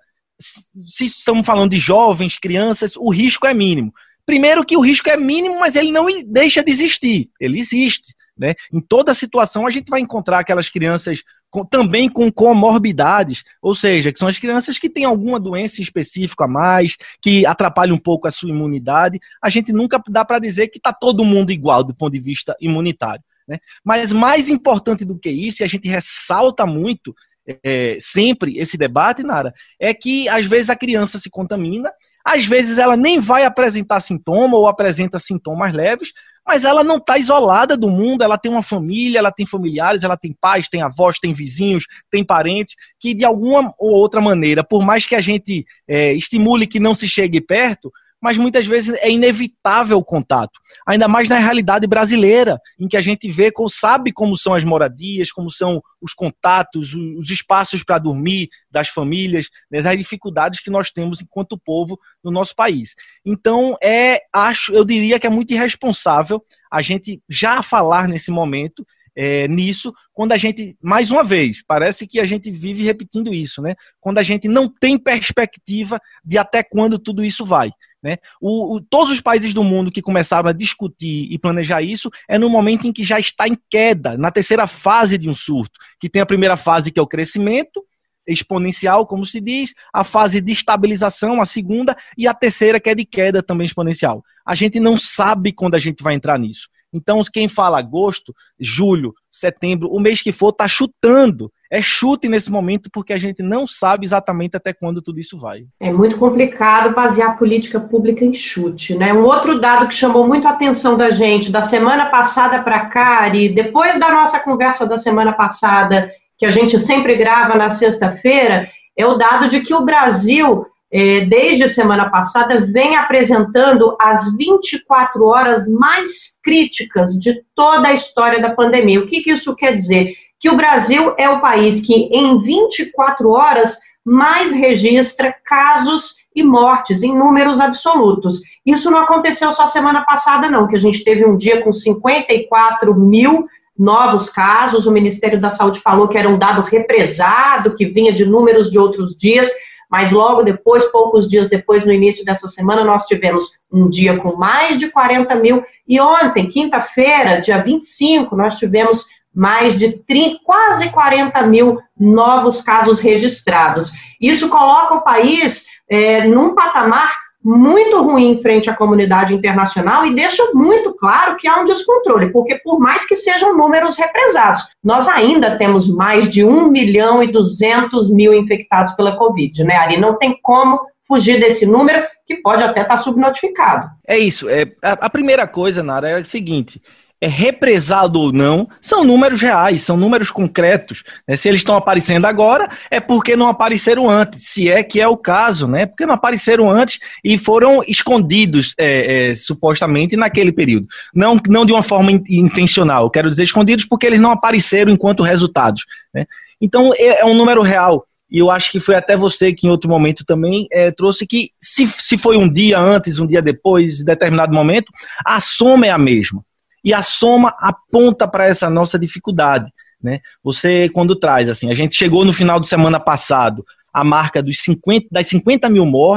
se estamos falando de jovens, crianças, o risco é mínimo. Primeiro que o risco é mínimo, mas ele não deixa de existir. Ele existe, né? Em toda situação a gente vai encontrar aquelas crianças com, também com comorbidades, ou seja, que são as crianças que têm alguma doença específica a mais, que atrapalha um pouco a sua imunidade. A gente nunca dá para dizer que está todo mundo igual do ponto de vista imunitário, né? Mas mais importante do que isso, e a gente ressalta muito é, sempre esse debate, Nara, é que às vezes a criança se contamina. Às vezes ela nem vai apresentar sintoma ou apresenta sintomas leves, mas ela não está isolada do mundo, ela tem uma família, ela tem familiares, ela tem pais, tem avós, tem vizinhos, tem parentes, que de alguma ou outra maneira, por mais que a gente é, estimule que não se chegue perto, mas muitas vezes é inevitável o contato. Ainda mais na realidade brasileira, em que a gente vê, sabe como são as moradias, como são os contatos, os espaços para dormir das famílias, né, das dificuldades que nós temos enquanto povo no nosso país. Então, é, acho, eu diria que é muito irresponsável a gente já falar nesse momento É, nisso, quando a gente, mais uma vez, parece que a gente vive repetindo isso, né? Quando a gente não tem perspectiva de até quando tudo isso vai, né? O, o, todos os países do mundo que começaram a discutir e planejar isso é no momento em que já está em queda, na terceira fase de um surto, que tem a primeira fase que é o crescimento exponencial, como se diz, a fase de estabilização, a segunda, e a terceira que é de queda também exponencial. A gente não sabe quando a gente vai entrar nisso. Então, quem fala agosto, julho, setembro, o mês que for, está chutando. É chute nesse momento porque a gente não sabe exatamente até quando tudo isso vai. É muito complicado basear a política pública em chute, né? Um outro dado que chamou muito a atenção da gente, da semana passada para cá, Ari, depois da nossa conversa da semana passada, que a gente sempre grava na sexta-feira, é o dado de que o Brasil, desde a semana passada, vem apresentando as vinte e quatro horas mais críticas de toda a história da pandemia. O que, que isso quer dizer? Que o Brasil é o país que, em vinte e quatro horas, mais registra casos e mortes em números absolutos. Isso não aconteceu só semana passada, não, que a gente teve um dia com cinquenta e quatro mil novos casos. O Ministério da Saúde falou que era um dado represado, que vinha de números de outros dias, mas logo depois, poucos dias depois, no início dessa semana, nós tivemos um dia com mais de quarenta mil, e ontem, quinta-feira, dia vinte e cinco, nós tivemos mais de trinta, quase quarenta mil novos casos registrados. Isso coloca o país é, num patamar muito ruim frente à comunidade internacional e deixa muito claro que há um descontrole, porque por mais que sejam números represados, nós ainda temos mais de um milhão e duzentos mil infectados pela Covid, né, Ari? Não tem como fugir desse número, que pode até estar subnotificado. É isso. É, a, a primeira coisa, Nara, é o seguinte: é represado ou não, são números reais, são números concretos. Né? Se eles estão aparecendo agora, é porque não apareceram antes, se é que é o caso, né? Porque não apareceram antes e foram escondidos, é, é, supostamente, naquele período. Não, não de uma forma in, intencional, quero dizer escondidos porque eles não apareceram enquanto resultados. Né? Então, é, é um número real. E eu acho que foi até você que em outro momento também é, trouxe que se, se foi um dia antes, um dia depois, em determinado momento, a soma é a mesma. E a soma aponta para essa nossa dificuldade, né? Você, quando traz, assim, a gente chegou no final de semana passado a marca dos cinquenta, das cinquenta mil mortes,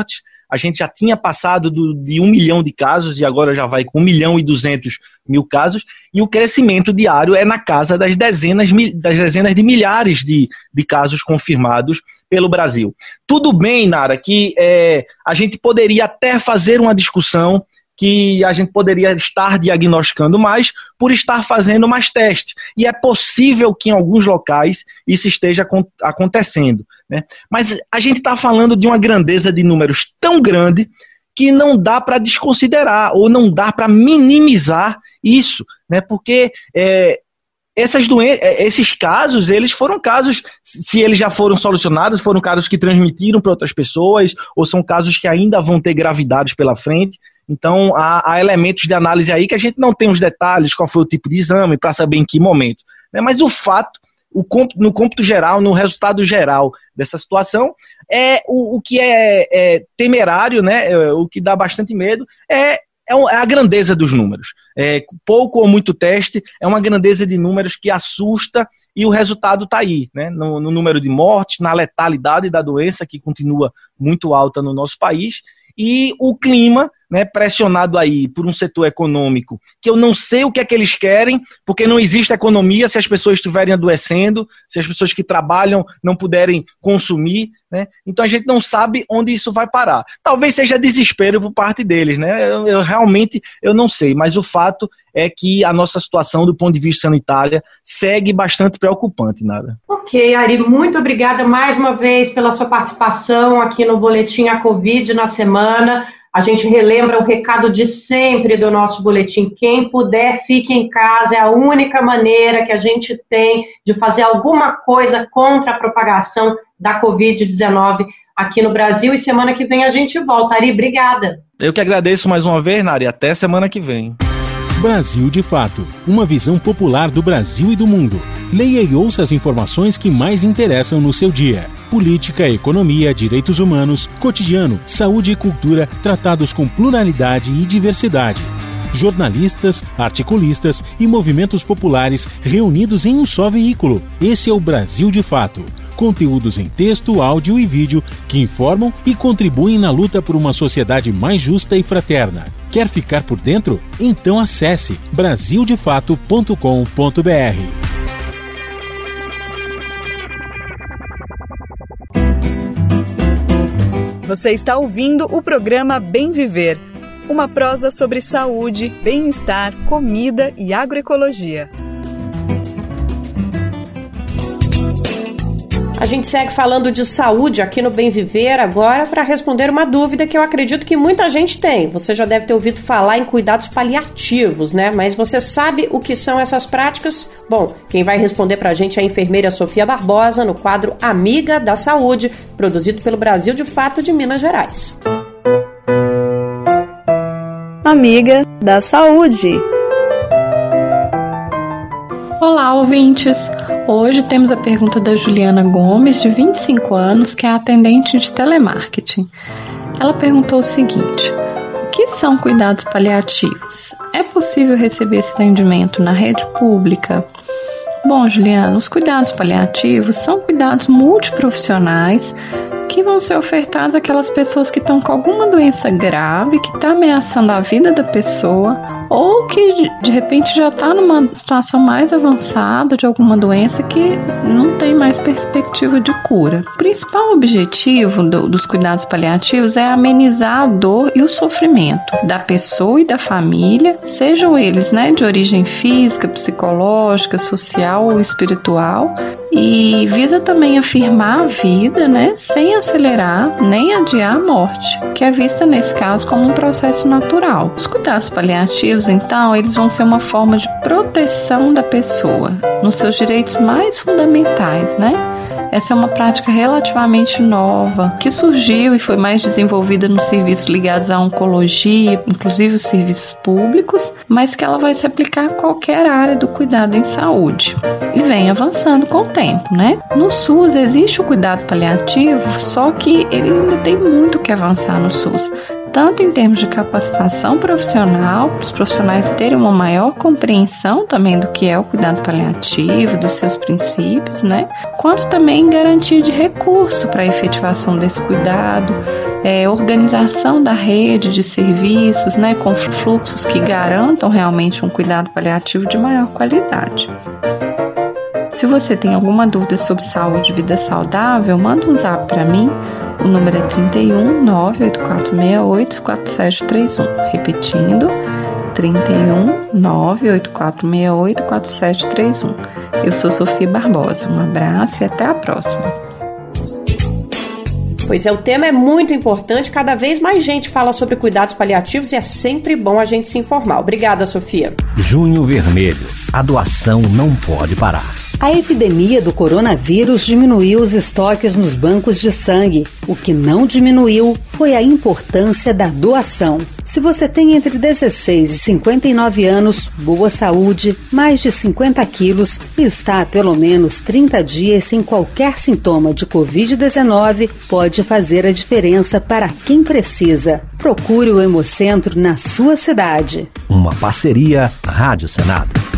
a gente já tinha passado do, de um milhão de casos e agora já vai com um milhão e duzentos mil casos, e o crescimento diário é na casa das dezenas, das dezenas de milhares de, de casos confirmados pelo Brasil. Tudo bem, Nara, que é, a gente poderia até fazer uma discussão que a gente poderia estar diagnosticando mais por estar fazendo mais testes. E é possível que em alguns locais isso esteja acontecendo, né? Mas a gente está falando de uma grandeza de números tão grande que não dá para desconsiderar ou não dá para minimizar isso, né? Porque é, essas doen- esses casos, eles foram casos, se eles já foram solucionados, foram casos que transmitiram para outras pessoas ou são casos que ainda vão ter gravidades pela frente. Então, há, há elementos de análise aí que a gente não tem os detalhes, qual foi o tipo de exame, para saber em que momento, né? Mas o fato, o cômputo, no cômputo geral, no resultado geral dessa situação, é o, o que é, é temerário, né? É, o que dá bastante medo, é, é a grandeza dos números. É, pouco ou muito teste, é uma grandeza de números que assusta e o resultado está aí, né? No, no número de mortes, na letalidade da doença, que continua muito alta no nosso país, e o clima, né, pressionado aí por um setor econômico, que eu não sei o que é que eles querem, porque não existe economia se as pessoas estiverem adoecendo, se as pessoas que trabalham não puderem consumir, né? Então a gente não sabe onde isso vai parar. Talvez seja desespero por parte deles, né? Eu, eu realmente eu não sei, mas o fato é que a nossa situação do ponto de vista sanitário segue bastante preocupante, Nara. Ok, Ari, muito obrigada mais uma vez pela sua participação aqui no Boletim A Covid na semana. A gente relembra o recado de sempre do nosso boletim. Quem puder, fique em casa. É a única maneira que a gente tem de fazer alguma coisa contra a propagação da covid dezenove aqui no Brasil. E semana que vem a gente volta. Ari, obrigada. Eu que agradeço mais uma vez, Nari. Até semana que vem. Brasil de Fato, uma visão popular do Brasil e do mundo. Leia e ouça as informações que mais interessam no seu dia. Política, economia, direitos humanos, cotidiano, saúde e cultura, tratados com pluralidade e diversidade. Jornalistas, articulistas e movimentos populares reunidos em um só veículo. Esse é o Brasil de Fato. Conteúdos em texto, áudio e vídeo que informam e contribuem na luta por uma sociedade mais justa e fraterna. Quer ficar por dentro? Então acesse brasil de fato ponto com ponto b r. Você está ouvindo o programa Bem Viver, uma prosa sobre saúde, bem-estar, comida e agroecologia. A gente segue falando de saúde aqui no Bem Viver agora para responder uma dúvida que eu acredito que muita gente tem. Você já deve ter ouvido falar em cuidados paliativos, né? Mas você sabe o que são essas práticas? Bom, quem vai responder para a gente é a enfermeira Sofia Barbosa no quadro Amiga da Saúde, produzido pelo Brasil de Fato de Minas Gerais. Amiga da Saúde. Olá, ouvintes! Hoje temos a pergunta da Juliana Gomes, de vinte e cinco anos, que é atendente de telemarketing. Ela perguntou o seguinte: o que são cuidados paliativos? É possível receber esse atendimento na rede pública? Bom, Juliana, os cuidados paliativos são cuidados multiprofissionais que vão ser ofertados àquelas pessoas que estão com alguma doença grave, que está ameaçando a vida da pessoa, ou que de repente já está numa situação mais avançada de alguma doença que não tem mais perspectiva de cura. O principal objetivo do, dos cuidados paliativos é amenizar a dor e o sofrimento da pessoa e da família, sejam eles, né, de origem física, psicológica, social ou espiritual, e visa também afirmar a vida, né, sem acelerar nem adiar a morte, que é vista nesse caso como um processo natural. Os cuidados paliativos, então, eles vão ser uma forma de proteção da pessoa nos seus direitos mais fundamentais, né? Essa é uma prática relativamente nova, que surgiu e foi mais desenvolvida nos serviços ligados à oncologia, inclusive os serviços públicos, mas que ela vai se aplicar a qualquer área do cuidado em saúde. E vem avançando com o tempo, né? No SUS existe o cuidado paliativo, só que ele ainda tem muito que avançar no SUS. tanto em termos de capacitação profissional, para os profissionais terem uma maior compreensão também do que é o cuidado paliativo, dos seus princípios, né? Quanto também garantia de recurso para a efetivação desse cuidado, é, organização da rede de serviços, né, com fluxos que garantam realmente um cuidado paliativo de maior qualidade. Se você tem alguma dúvida sobre saúde e vida saudável, manda um zap para mim. O número é trinta e um, nove oito quatro seis oito, quatro sete três um. Repetindo, trinta e um, nove oito quatro seis oito, quatro sete três um. Eu sou Sofia Barbosa. Um abraço e até a próxima. Pois é, o tema é muito importante, cada vez mais gente fala sobre cuidados paliativos e é sempre bom a gente se informar. Obrigada, Sofia. Junho Vermelho. A doação não pode parar. A epidemia do coronavírus diminuiu os estoques nos bancos de sangue. O que não diminuiu foi a importância da doação. Se você tem entre dezesseis e cinquenta e nove anos, boa saúde, mais de cinquenta quilos e está há pelo menos trinta dias sem qualquer sintoma de covid dezenove, pode fazer a diferença para quem precisa. Procure o Hemocentro na sua cidade. Uma parceria Rádio Senado.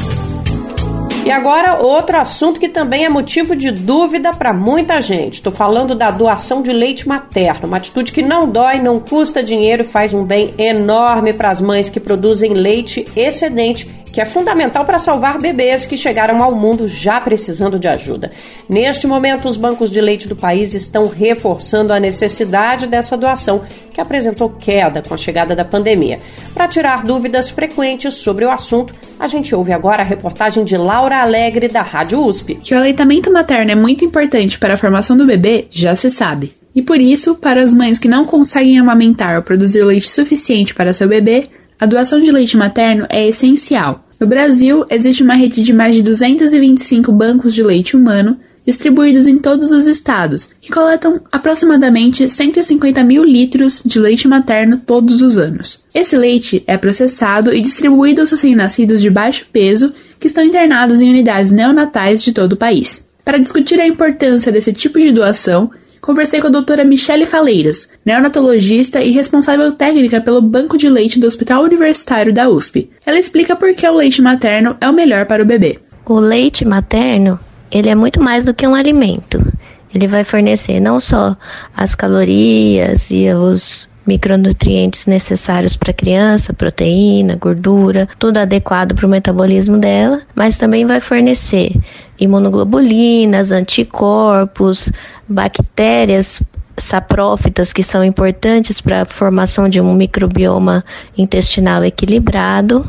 E agora, outro assunto que também é motivo de dúvida para muita gente. Estou falando da doação de leite materno, uma atitude que não dói, não custa dinheiro e faz um bem enorme para as mães que produzem leite excedente, que é fundamental para salvar bebês que chegaram ao mundo já precisando de ajuda. Neste momento, os bancos de leite do país estão reforçando a necessidade dessa doação, que apresentou queda com a chegada da pandemia. Para tirar dúvidas frequentes sobre o assunto, a gente ouve agora a reportagem de Laura Alegre, da Rádio U S P. Que o aleitamento materno é muito importante para a formação do bebê, já se sabe. E por isso, para as mães que não conseguem amamentar ou produzir leite suficiente para seu bebê, a doação de leite materno é essencial. No Brasil, existe uma rede de mais de duzentos e vinte e cinco bancos de leite humano distribuídos em todos os estados, que coletam aproximadamente cento e cinquenta mil litros de leite materno todos os anos. Esse leite é processado e distribuído aos recém-nascidos de baixo peso que estão internados em unidades neonatais de todo o país. Para discutir a importância desse tipo de doação, conversei com a doutora Michele Faleiros, neonatologista e responsável técnica pelo Banco de Leite do Hospital Universitário da U S P. Ela explica por que o leite materno é o melhor para o bebê. O leite materno, ele é muito mais do que um alimento. Ele vai fornecer não só as calorias e os micronutrientes necessários para a criança, proteína, gordura, tudo adequado para o metabolismo dela, mas também vai fornecer imunoglobulinas, anticorpos, bactérias saprófitas que são importantes para a formação de um microbioma intestinal equilibrado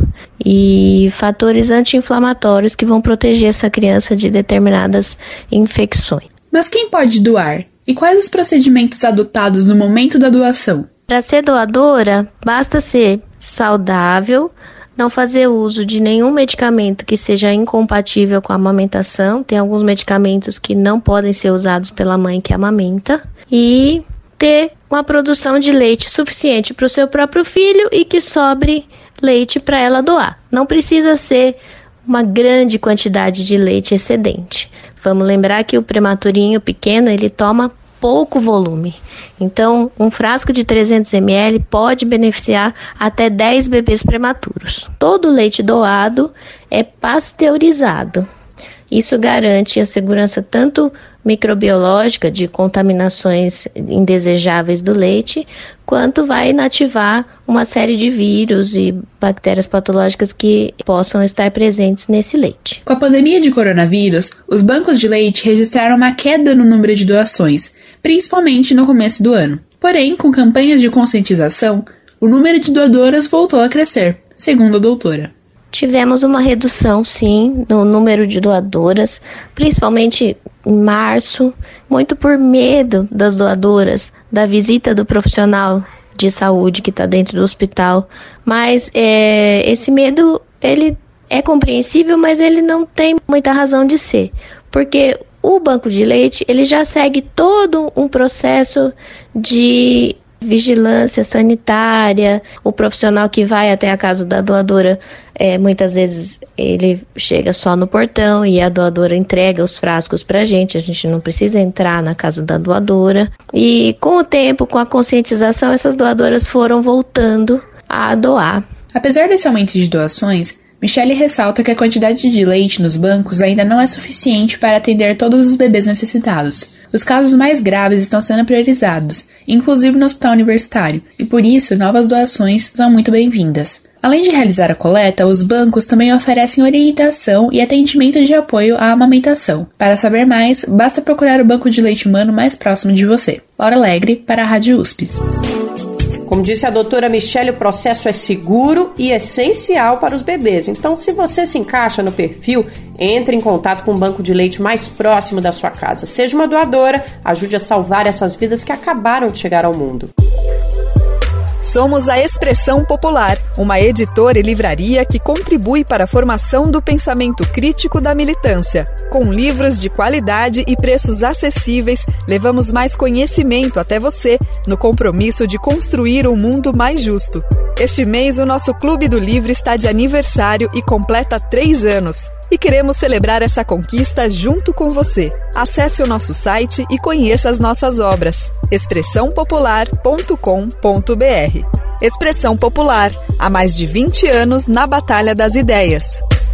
e fatores anti-inflamatórios que vão proteger essa criança de determinadas infecções. Mas quem pode doar? E quais os procedimentos adotados no momento da doação? Para ser doadora, basta ser saudável, não fazer uso de nenhum medicamento que seja incompatível com a amamentação. Tem alguns medicamentos que não podem ser usados pela mãe que amamenta. E ter uma produção de leite suficiente para o seu próprio filho e que sobre leite para ela doar. Não precisa ser uma grande quantidade de leite excedente. Vamos lembrar que o prematurinho pequeno, ele toma pouco volume. Então, um frasco de trezentos mililitros pode beneficiar até dez bebês prematuros. Todo leite doado é pasteurizado. Isso garante a segurança tanto microbiológica de contaminações indesejáveis do leite, quanto vai inativar uma série de vírus e bactérias patológicas que possam estar presentes nesse leite. Com a pandemia de coronavírus, os bancos de leite registraram uma queda no número de doações, principalmente no começo do ano. Porém, com campanhas de conscientização, o número de doadoras voltou a crescer, segundo a doutora. Tivemos uma redução, sim, no número de doadoras, principalmente em março, muito por medo das doadoras, da visita do profissional de saúde que está dentro do hospital. Mas é, esse medo, ele é compreensível, mas ele não tem muita razão de ser, porque o banco de leite, ele já segue todo um processo de vigilância sanitária, o profissional que vai até a casa da doadora, é, muitas vezes ele chega só no portão e a doadora entrega os frascos pra gente, a gente não precisa entrar na casa da doadora. E com o tempo, com a conscientização, essas doadoras foram voltando a doar. Apesar desse aumento de doações, Michele ressalta que a quantidade de leite nos bancos ainda não é suficiente para atender todos os bebês necessitados. Os casos mais graves estão sendo priorizados, inclusive no hospital universitário, e por isso novas doações são muito bem-vindas. Além de realizar a coleta, os bancos também oferecem orientação e atendimento de apoio à amamentação. Para saber mais, basta procurar o banco de leite humano mais próximo de você. Laura Alegre, para a Rádio U S P. Como disse a doutora Michele, o processo é seguro e essencial para os bebês. Então, se você se encaixa no perfil, entre em contato com o banco de leite mais próximo da sua casa. Seja uma doadora, ajude a salvar essas vidas que acabaram de chegar ao mundo. Somos a Expressão Popular, uma editora e livraria que contribui para a formação do pensamento crítico da militância. Com livros de qualidade e preços acessíveis, levamos mais conhecimento até você, no compromisso de construir um mundo mais justo. Este mês, o nosso Clube do Livro está de aniversário e completa três anos. E queremos celebrar essa conquista junto com você. Acesse o nosso site e conheça as nossas obras. expressão popular ponto com ponto b r. Expressão Popular, há mais de vinte anos na Batalha das Ideias.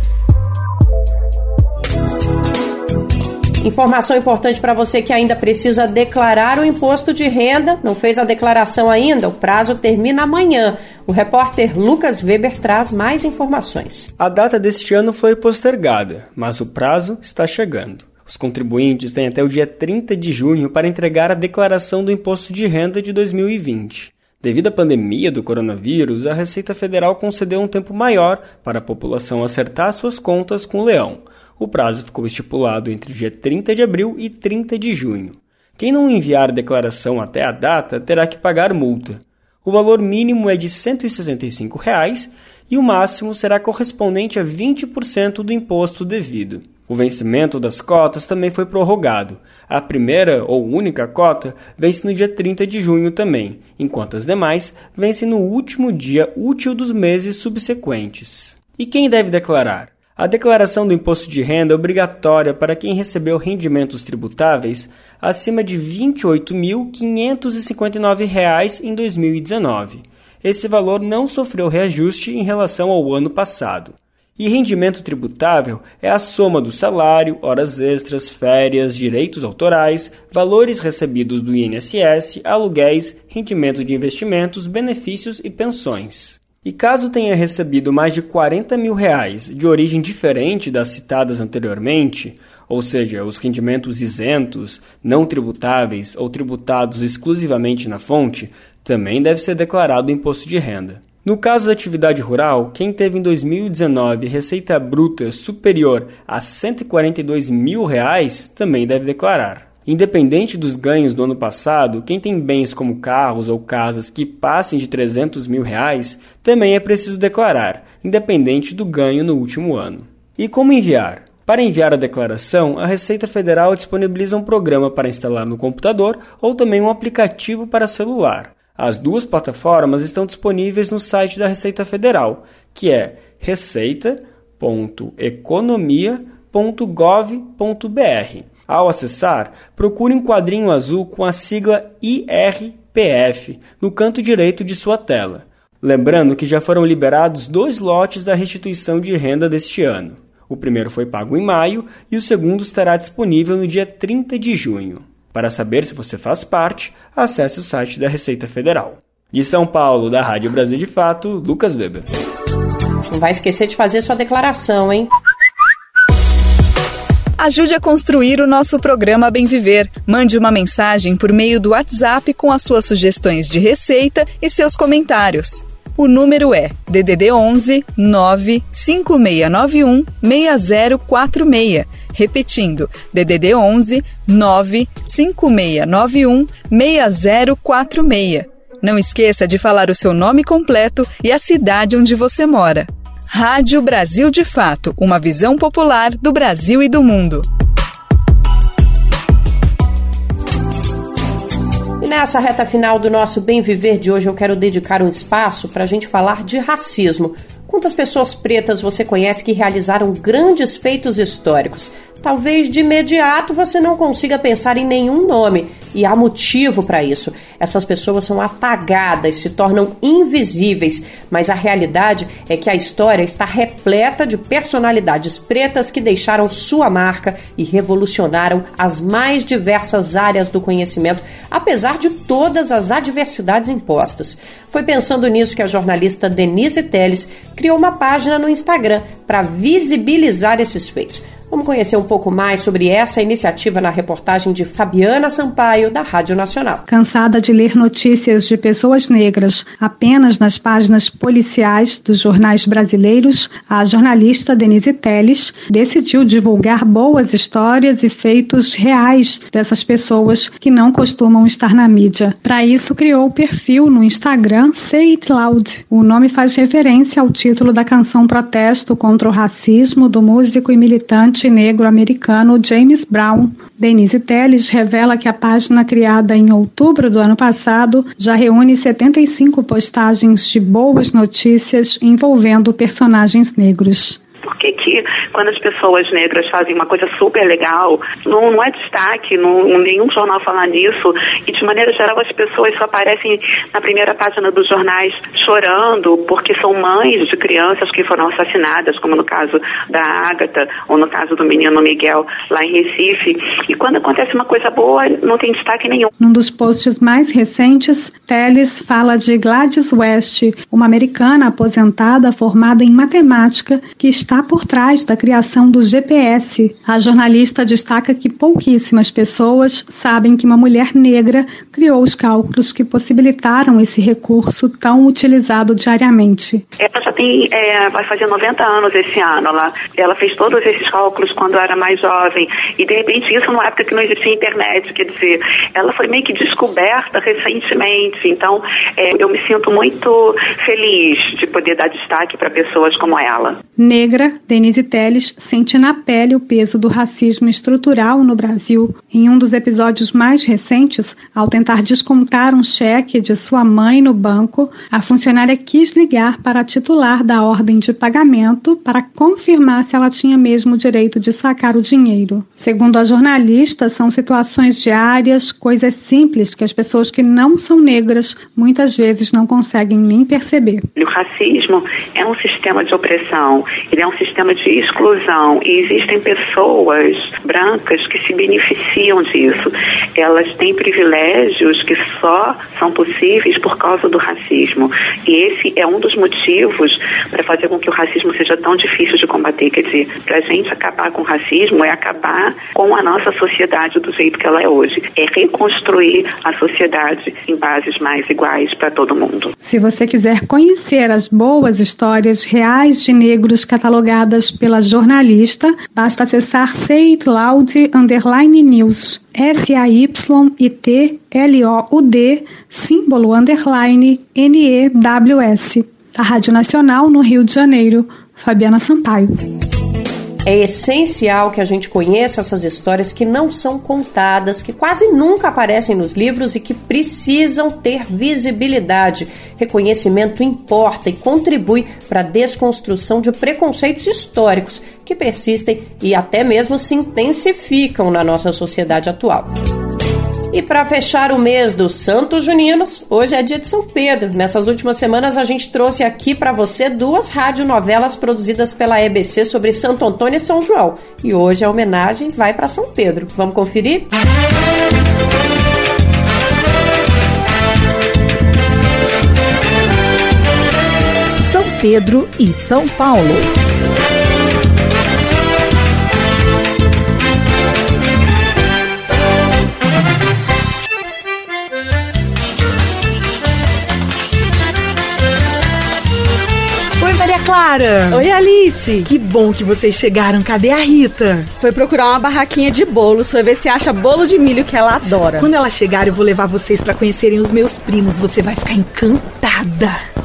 Informação importante para você que ainda precisa declarar o imposto de renda, não fez a declaração ainda? O prazo termina amanhã. O repórter Lucas Weber traz mais informações. A data deste ano foi postergada, mas o prazo está chegando. Os contribuintes têm até o dia trinta de junho para entregar a declaração do imposto de renda de dois mil e vinte. Devido à pandemia do coronavírus, a Receita Federal concedeu um tempo maior para a população acertar suas contas com o leão. O prazo ficou estipulado entre o dia trinta de abril e trinta de junho. Quem não enviar a declaração até a data terá que pagar multa. O valor mínimo é de cento e sessenta e cinco reais e o máximo será correspondente a vinte por cento do imposto devido. O vencimento das cotas também foi prorrogado. A primeira ou única cota vence no dia trinta de junho também, enquanto as demais vencem no último dia útil dos meses subsequentes. E quem deve declarar? A declaração do imposto de renda é obrigatória para quem recebeu rendimentos tributáveis acima de vinte e oito mil quinhentos e cinquenta e nove reais em dois mil e dezenove. Esse valor não sofreu reajuste em relação ao ano passado. E rendimento tributável é a soma do salário, horas extras, férias, direitos autorais, valores recebidos do I N S S, aluguéis, rendimento de investimentos, benefícios e pensões. E caso tenha recebido mais de quarenta mil reais de origem diferente das citadas anteriormente, ou seja, os rendimentos isentos, não tributáveis ou tributados exclusivamente na fonte, também deve ser declarado o imposto de renda. No caso da atividade rural, quem teve em dois mil e dezenove receita bruta superior a cento e quarenta e dois mil reais também deve declarar. Independente dos ganhos do ano passado, quem tem bens como carros ou casas que passem de trezentos mil reais também é preciso declarar, independente do ganho no último ano. E como enviar? Para enviar a declaração, a Receita Federal disponibiliza um programa para instalar no computador ou também um aplicativo para celular. As duas plataformas estão disponíveis no site da Receita Federal, que é receita ponto economia ponto gov ponto b r. Ao acessar, procure um quadrinho azul com a sigla I R P F no canto direito de sua tela. Lembrando que já foram liberados dois lotes da restituição de renda deste ano. O primeiro foi pago em maio e o segundo estará disponível no dia trinta de junho. Para saber se você faz parte, acesse o site da Receita Federal. De São Paulo, da Rádio Brasil de Fato, Lucas Weber. Não vai esquecer de fazer sua declaração, hein? Ajude a construir o nosso programa Bem Viver. Mande uma mensagem por meio do WhatsApp com as suas sugestões de receita e seus comentários. O número é D D D onze nove cinco seis nove um seis zero quatro seis. Repetindo, D D D onze nove cinco seis nove um seis zero quatro seis. Não esqueça de falar o seu nome completo e a cidade onde você mora. Rádio Brasil de Fato, uma visão popular do Brasil e do mundo. E nessa reta final do nosso Bem Viver de hoje, eu quero dedicar um espaço para a gente falar de racismo. Quantas pessoas pretas você conhece que realizaram grandes feitos históricos? Talvez de imediato você não consiga pensar em nenhum nome, e há motivo para isso. Essas pessoas são apagadas, se tornam invisíveis, mas a realidade é que a história está repleta de personalidades pretas que deixaram sua marca e revolucionaram as mais diversas áreas do conhecimento, apesar de todas as adversidades impostas. Foi pensando nisso que a jornalista Denise Teles criou uma página no Instagram para visibilizar esses feitos. Vamos conhecer um pouco mais sobre essa iniciativa na reportagem de Fabiana Sampaio, da Rádio Nacional. Cansada de ler notícias de pessoas negras apenas nas páginas policiais dos jornais brasileiros, a jornalista Denise Teles decidiu divulgar boas histórias e feitos reais dessas pessoas que não costumam estar na mídia. Para isso, criou o perfil no Instagram Say It Loud. O nome faz referência ao título da canção protesto contra o racismo do músico e militante negro-americano James Brown. Denise Teles revela que a página, criada em outubro do ano passado, já reúne setenta e cinco postagens de boas notícias envolvendo personagens negros. Por que que quando as pessoas negras fazem uma coisa super legal, não, não é destaque, não, nenhum jornal fala nisso, e de maneira geral as pessoas só aparecem na primeira página dos jornais chorando porque são mães de crianças que foram assassinadas, como no caso da Ágata, ou no caso do menino Miguel, lá em Recife, e quando acontece uma coisa boa, não tem destaque nenhum. Num dos posts mais recentes, Teles fala de Gladys West, uma americana aposentada formada em matemática que está por trás da criação do G P S. A jornalista destaca que pouquíssimas pessoas sabem que uma mulher negra criou os cálculos que possibilitaram esse recurso tão utilizado diariamente. Ela já tem, é, vai fazer noventa anos esse ano. Ela, ela fez todos esses cálculos quando era mais jovem, e de repente isso numa época que não existia internet, quer dizer, ela foi meio que descoberta recentemente. Então é, eu me sinto muito feliz de poder dar destaque para pessoas como ela. Negra, Denise Teles sente na pele o peso do racismo estrutural no Brasil. Em um dos episódios mais recentes, ao tentar descontar um cheque de sua mãe no banco, a funcionária quis ligar para a titular da ordem de pagamento para confirmar se ela tinha mesmo o direito de sacar o dinheiro. Segundo a jornalista, são situações diárias, coisas simples que as pessoas que não são negras muitas vezes não conseguem nem perceber. O racismo é um sistema de opressão, ele é um sistema de exclusão, e existem pessoas brancas que se beneficiam disso. Elas têm privilégios que só são possíveis por causa do racismo, e esse é um dos motivos para fazer com que o racismo seja tão difícil de combater. Quer dizer, para a gente acabar com o racismo é acabar com a nossa sociedade do jeito que ela é hoje, é reconstruir a sociedade em bases mais iguais para todo mundo. Se você quiser conhecer as boas histórias reais de negros catalogadas pela jornalista, basta acessar Say It Loud underline news, S A Y I T L O U D, símbolo underline N E W S. Da Rádio Nacional, no Rio de Janeiro, Fabiana Sampaio. É essencial que a gente conheça essas histórias que não são contadas, que quase nunca aparecem nos livros e que precisam ter visibilidade. Reconhecimento importa e contribui para a desconstrução de preconceitos históricos que persistem e até mesmo se intensificam na nossa sociedade atual. E para fechar o mês dos Santos Juninos, hoje é dia de São Pedro. Nessas últimas semanas a gente trouxe aqui para você duas radionovelas produzidas pela E B C sobre Santo Antônio e São João. E hoje a homenagem vai para São Pedro. Vamos conferir? São Pedro e São Paulo. Clara! Oi, Alice! Que bom que vocês chegaram. Cadê a Rita? Foi procurar uma barraquinha de bolos, foi ver se acha bolo de milho que ela adora. Quando ela chegar, eu vou levar vocês pra conhecerem os meus primos. Você vai ficar encantada.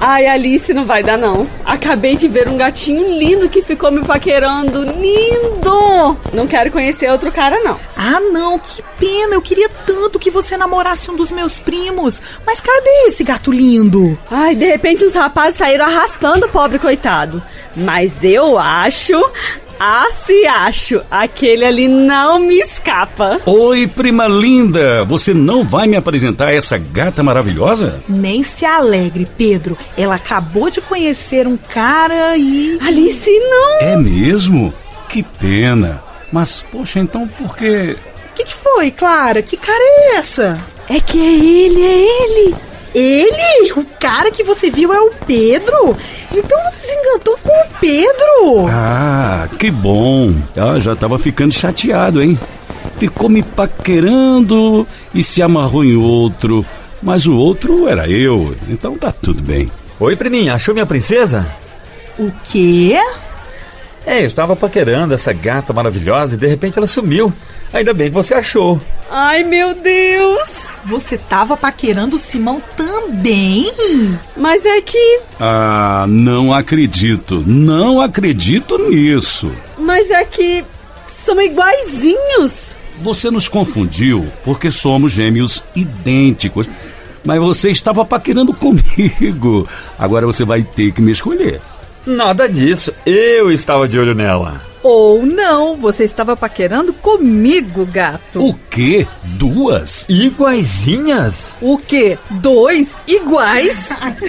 Ai, Alice, não vai dar não. Acabei de ver um gatinho lindo que ficou me paquerando. Lindo! Não quero conhecer outro cara, não. Ah, não, que pena. Eu queria tanto que você namorasse um dos meus primos. Mas cadê esse gato lindo? Ai, de repente os rapazes saíram arrastando o pobre coitado. Mas eu acho... Ah, se acho. Aquele ali não me escapa. Oi, prima linda. Você não vai me apresentar essa gata maravilhosa? Nem se alegre, Pedro. Ela acabou de conhecer um cara e... Alice, não! É mesmo? Que pena. Mas, poxa, então por quê? O que, que foi, Clara? Que cara é essa? É que é ele, é ele. Ele? O cara que você viu é o Pedro? Então você se encantou com o Pedro? Ah, que bom. Ah, já tava ficando chateado, hein? Ficou me paquerando e se amarrou em outro. Mas o outro era eu, então tá tudo bem. Oi, priminha, achou minha princesa? O quê? É, eu estava paquerando essa gata maravilhosa e de repente ela sumiu. Ainda bem que você achou. Ai, meu Deus! Você tava paquerando o Simão também? Mas é que... Ah, não acredito. Não acredito nisso. Mas é que... são iguaizinhos. Você nos confundiu porque somos gêmeos idênticos. Mas você estava paquerando comigo. Agora você vai ter que me escolher. Nada disso. Eu estava de olho nela. Ou não, você estava paquerando comigo, gato. O quê? Duas? Iguaizinhas? O quê? Dois iguais?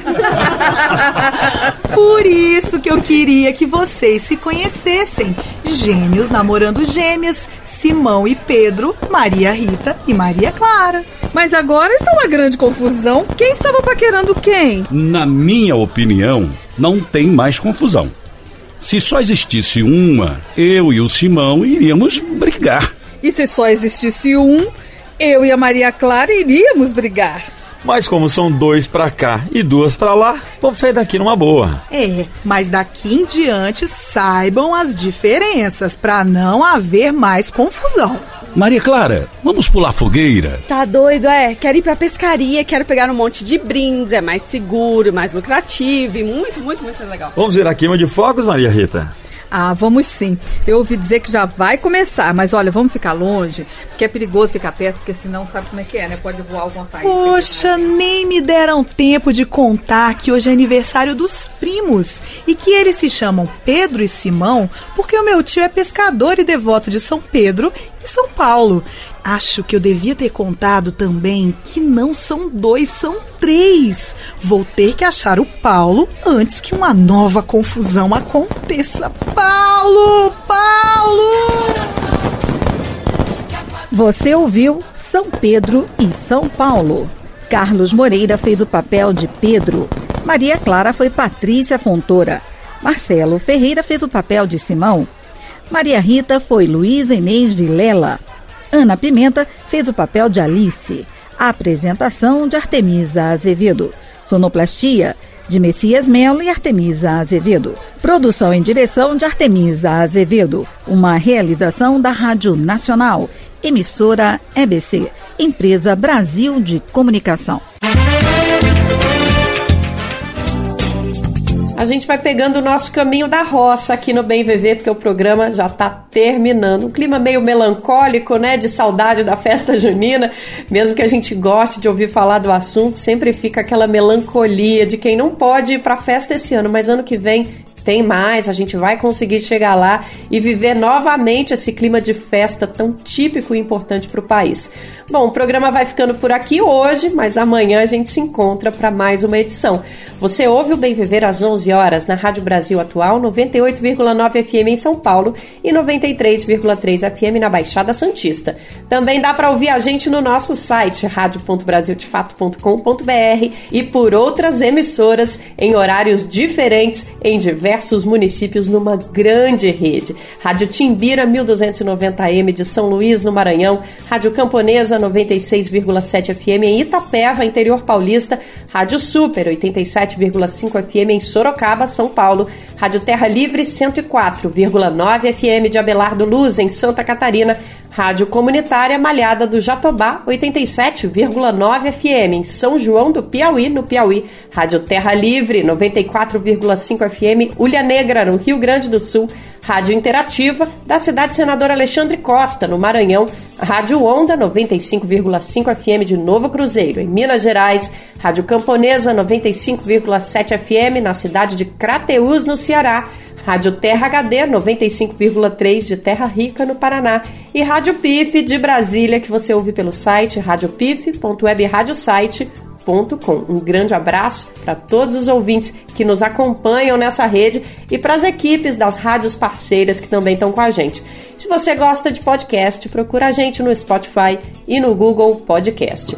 Por isso que eu queria que vocês se conhecessem. Gêmeos namorando gêmeas, Simão e Pedro, Maria Rita e Maria Clara. Mas agora está uma grande confusão. Quem estava paquerando quem? Na minha opinião, não tem mais confusão. Se só existisse uma, eu e o Simão iríamos brigar. E se só existisse um, eu e a Maria Clara iríamos brigar. Mas como são dois pra cá e duas pra lá, vamos sair daqui numa boa. É, mas daqui em diante saibam as diferenças pra não haver mais confusão. Maria Clara, vamos pular fogueira? Tá doido, é? Quero ir pra pescaria, quero pegar um monte de brindes, é mais seguro, mais lucrativo e muito, muito, muito legal. Vamos ver a queima de fogos, Maria Rita? Ah, vamos sim. Eu ouvi dizer que já vai começar, mas olha, vamos ficar longe, porque é perigoso ficar perto, porque senão sabe como é que é, né? Pode voar alguma faísca. Poxa, nem me deram tempo de contar que hoje é aniversário dos primos e que eles se chamam Pedro e Simão porque o meu tio é pescador e devoto de São Pedro e São Paulo. Acho que eu devia ter contado também que não são dois, são três. Vou ter que achar o Paulo antes que uma nova confusão aconteça. Paulo! Paulo! Você ouviu São Pedro e São Paulo. Carlos Moreira fez o papel de Pedro. Maria Clara foi Patrícia Fontoura. Marcelo Ferreira fez o papel de Simão. Maria Rita foi Luísa Inês Vilela. Ana Pimenta fez o papel de Alice. A apresentação de Artemisa Azevedo. Sonoplastia de Messias Melo e Artemisa Azevedo. Produção e direção de Artemisa Azevedo. Uma realização da Rádio Nacional. Emissora E B C. Empresa Brasil de Comunicação. A gente vai pegando o nosso caminho da roça aqui no Bem Viver, porque o programa já está terminando. Um clima meio melancólico, né? De saudade da festa junina. Mesmo que a gente goste de ouvir falar do assunto, sempre fica aquela melancolia de quem não pode ir para a festa esse ano, mas ano que vem tem mais, a gente vai conseguir chegar lá e viver novamente esse clima de festa tão típico e importante para o país. Bom, o programa vai ficando por aqui hoje, mas amanhã a gente se encontra para mais uma edição. Você ouve o Bem Viver às onze horas na Rádio Brasil Atual, noventa e oito vírgula nove F M em São Paulo e noventa e três vírgula três F M na Baixada Santista. Também dá para ouvir a gente no nosso site, rádio ponto brasil de fato ponto com ponto b r e por outras emissoras em horários diferentes em diversos municípios numa grande rede. Rádio Timbira, mil duzentos e noventa A M de São Luís, no Maranhão, Rádio Camponesa, noventa e seis vírgula sete F M em Itapeva, interior paulista, Rádio Super, oitenta e sete vírgula cinco F M em Sorocaba, São Paulo, Rádio Terra Livre, cento e quatro vírgula nove F M de Abelardo Luz, em Santa Catarina, Rádio Comunitária Malhada do Jatobá, oitenta e sete vírgula nove F M, em São João do Piauí, no Piauí. Rádio Terra Livre, noventa e quatro vírgula cinco F M, Ulha Negra, no Rio Grande do Sul. Rádio Interativa, da cidade Senador Alexandre Costa, no Maranhão. Rádio Onda, noventa e cinco vírgula cinco F M, de Novo Cruzeiro, em Minas Gerais. Rádio Camponesa, noventa e cinco vírgula sete F M, na cidade de Crateús, no Ceará. Rádio Terra H D, noventa e cinco vírgula três, de Terra Rica, no Paraná. E Rádio P I F, de Brasília, que você ouve pelo site rádio p i f ponto web rádio site ponto com. Um grande abraço para todos os ouvintes que nos acompanham nessa rede e para as equipes das rádios parceiras que também estão com a gente. Se você gosta de podcast, procura a gente no Spotify e no Google Podcast.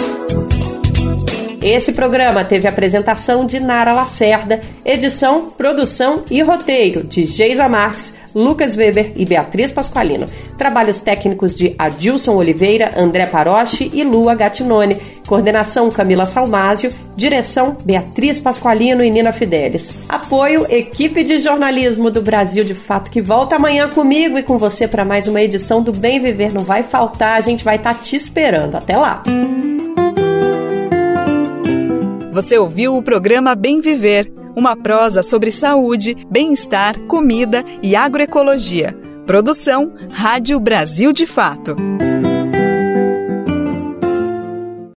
Esse programa teve apresentação de Nara Lacerda, edição, produção e roteiro de Geisa Marques, Lucas Weber e Beatriz Pasqualino. Trabalhos técnicos de Adilson Oliveira, André Paroche e Lua Gattinone. Coordenação Camila Salmásio. Direção Beatriz Pasqualino e Nina Fidelis. Apoio Equipe de Jornalismo do Brasil de Fato, que volta amanhã comigo e com você para mais uma edição do Bem Viver. Não vai faltar, a gente vai estar te esperando. Até lá! Você ouviu o programa Bem Viver, uma prosa sobre saúde, bem-estar, comida e agroecologia. Produção Rádio Brasil de Fato.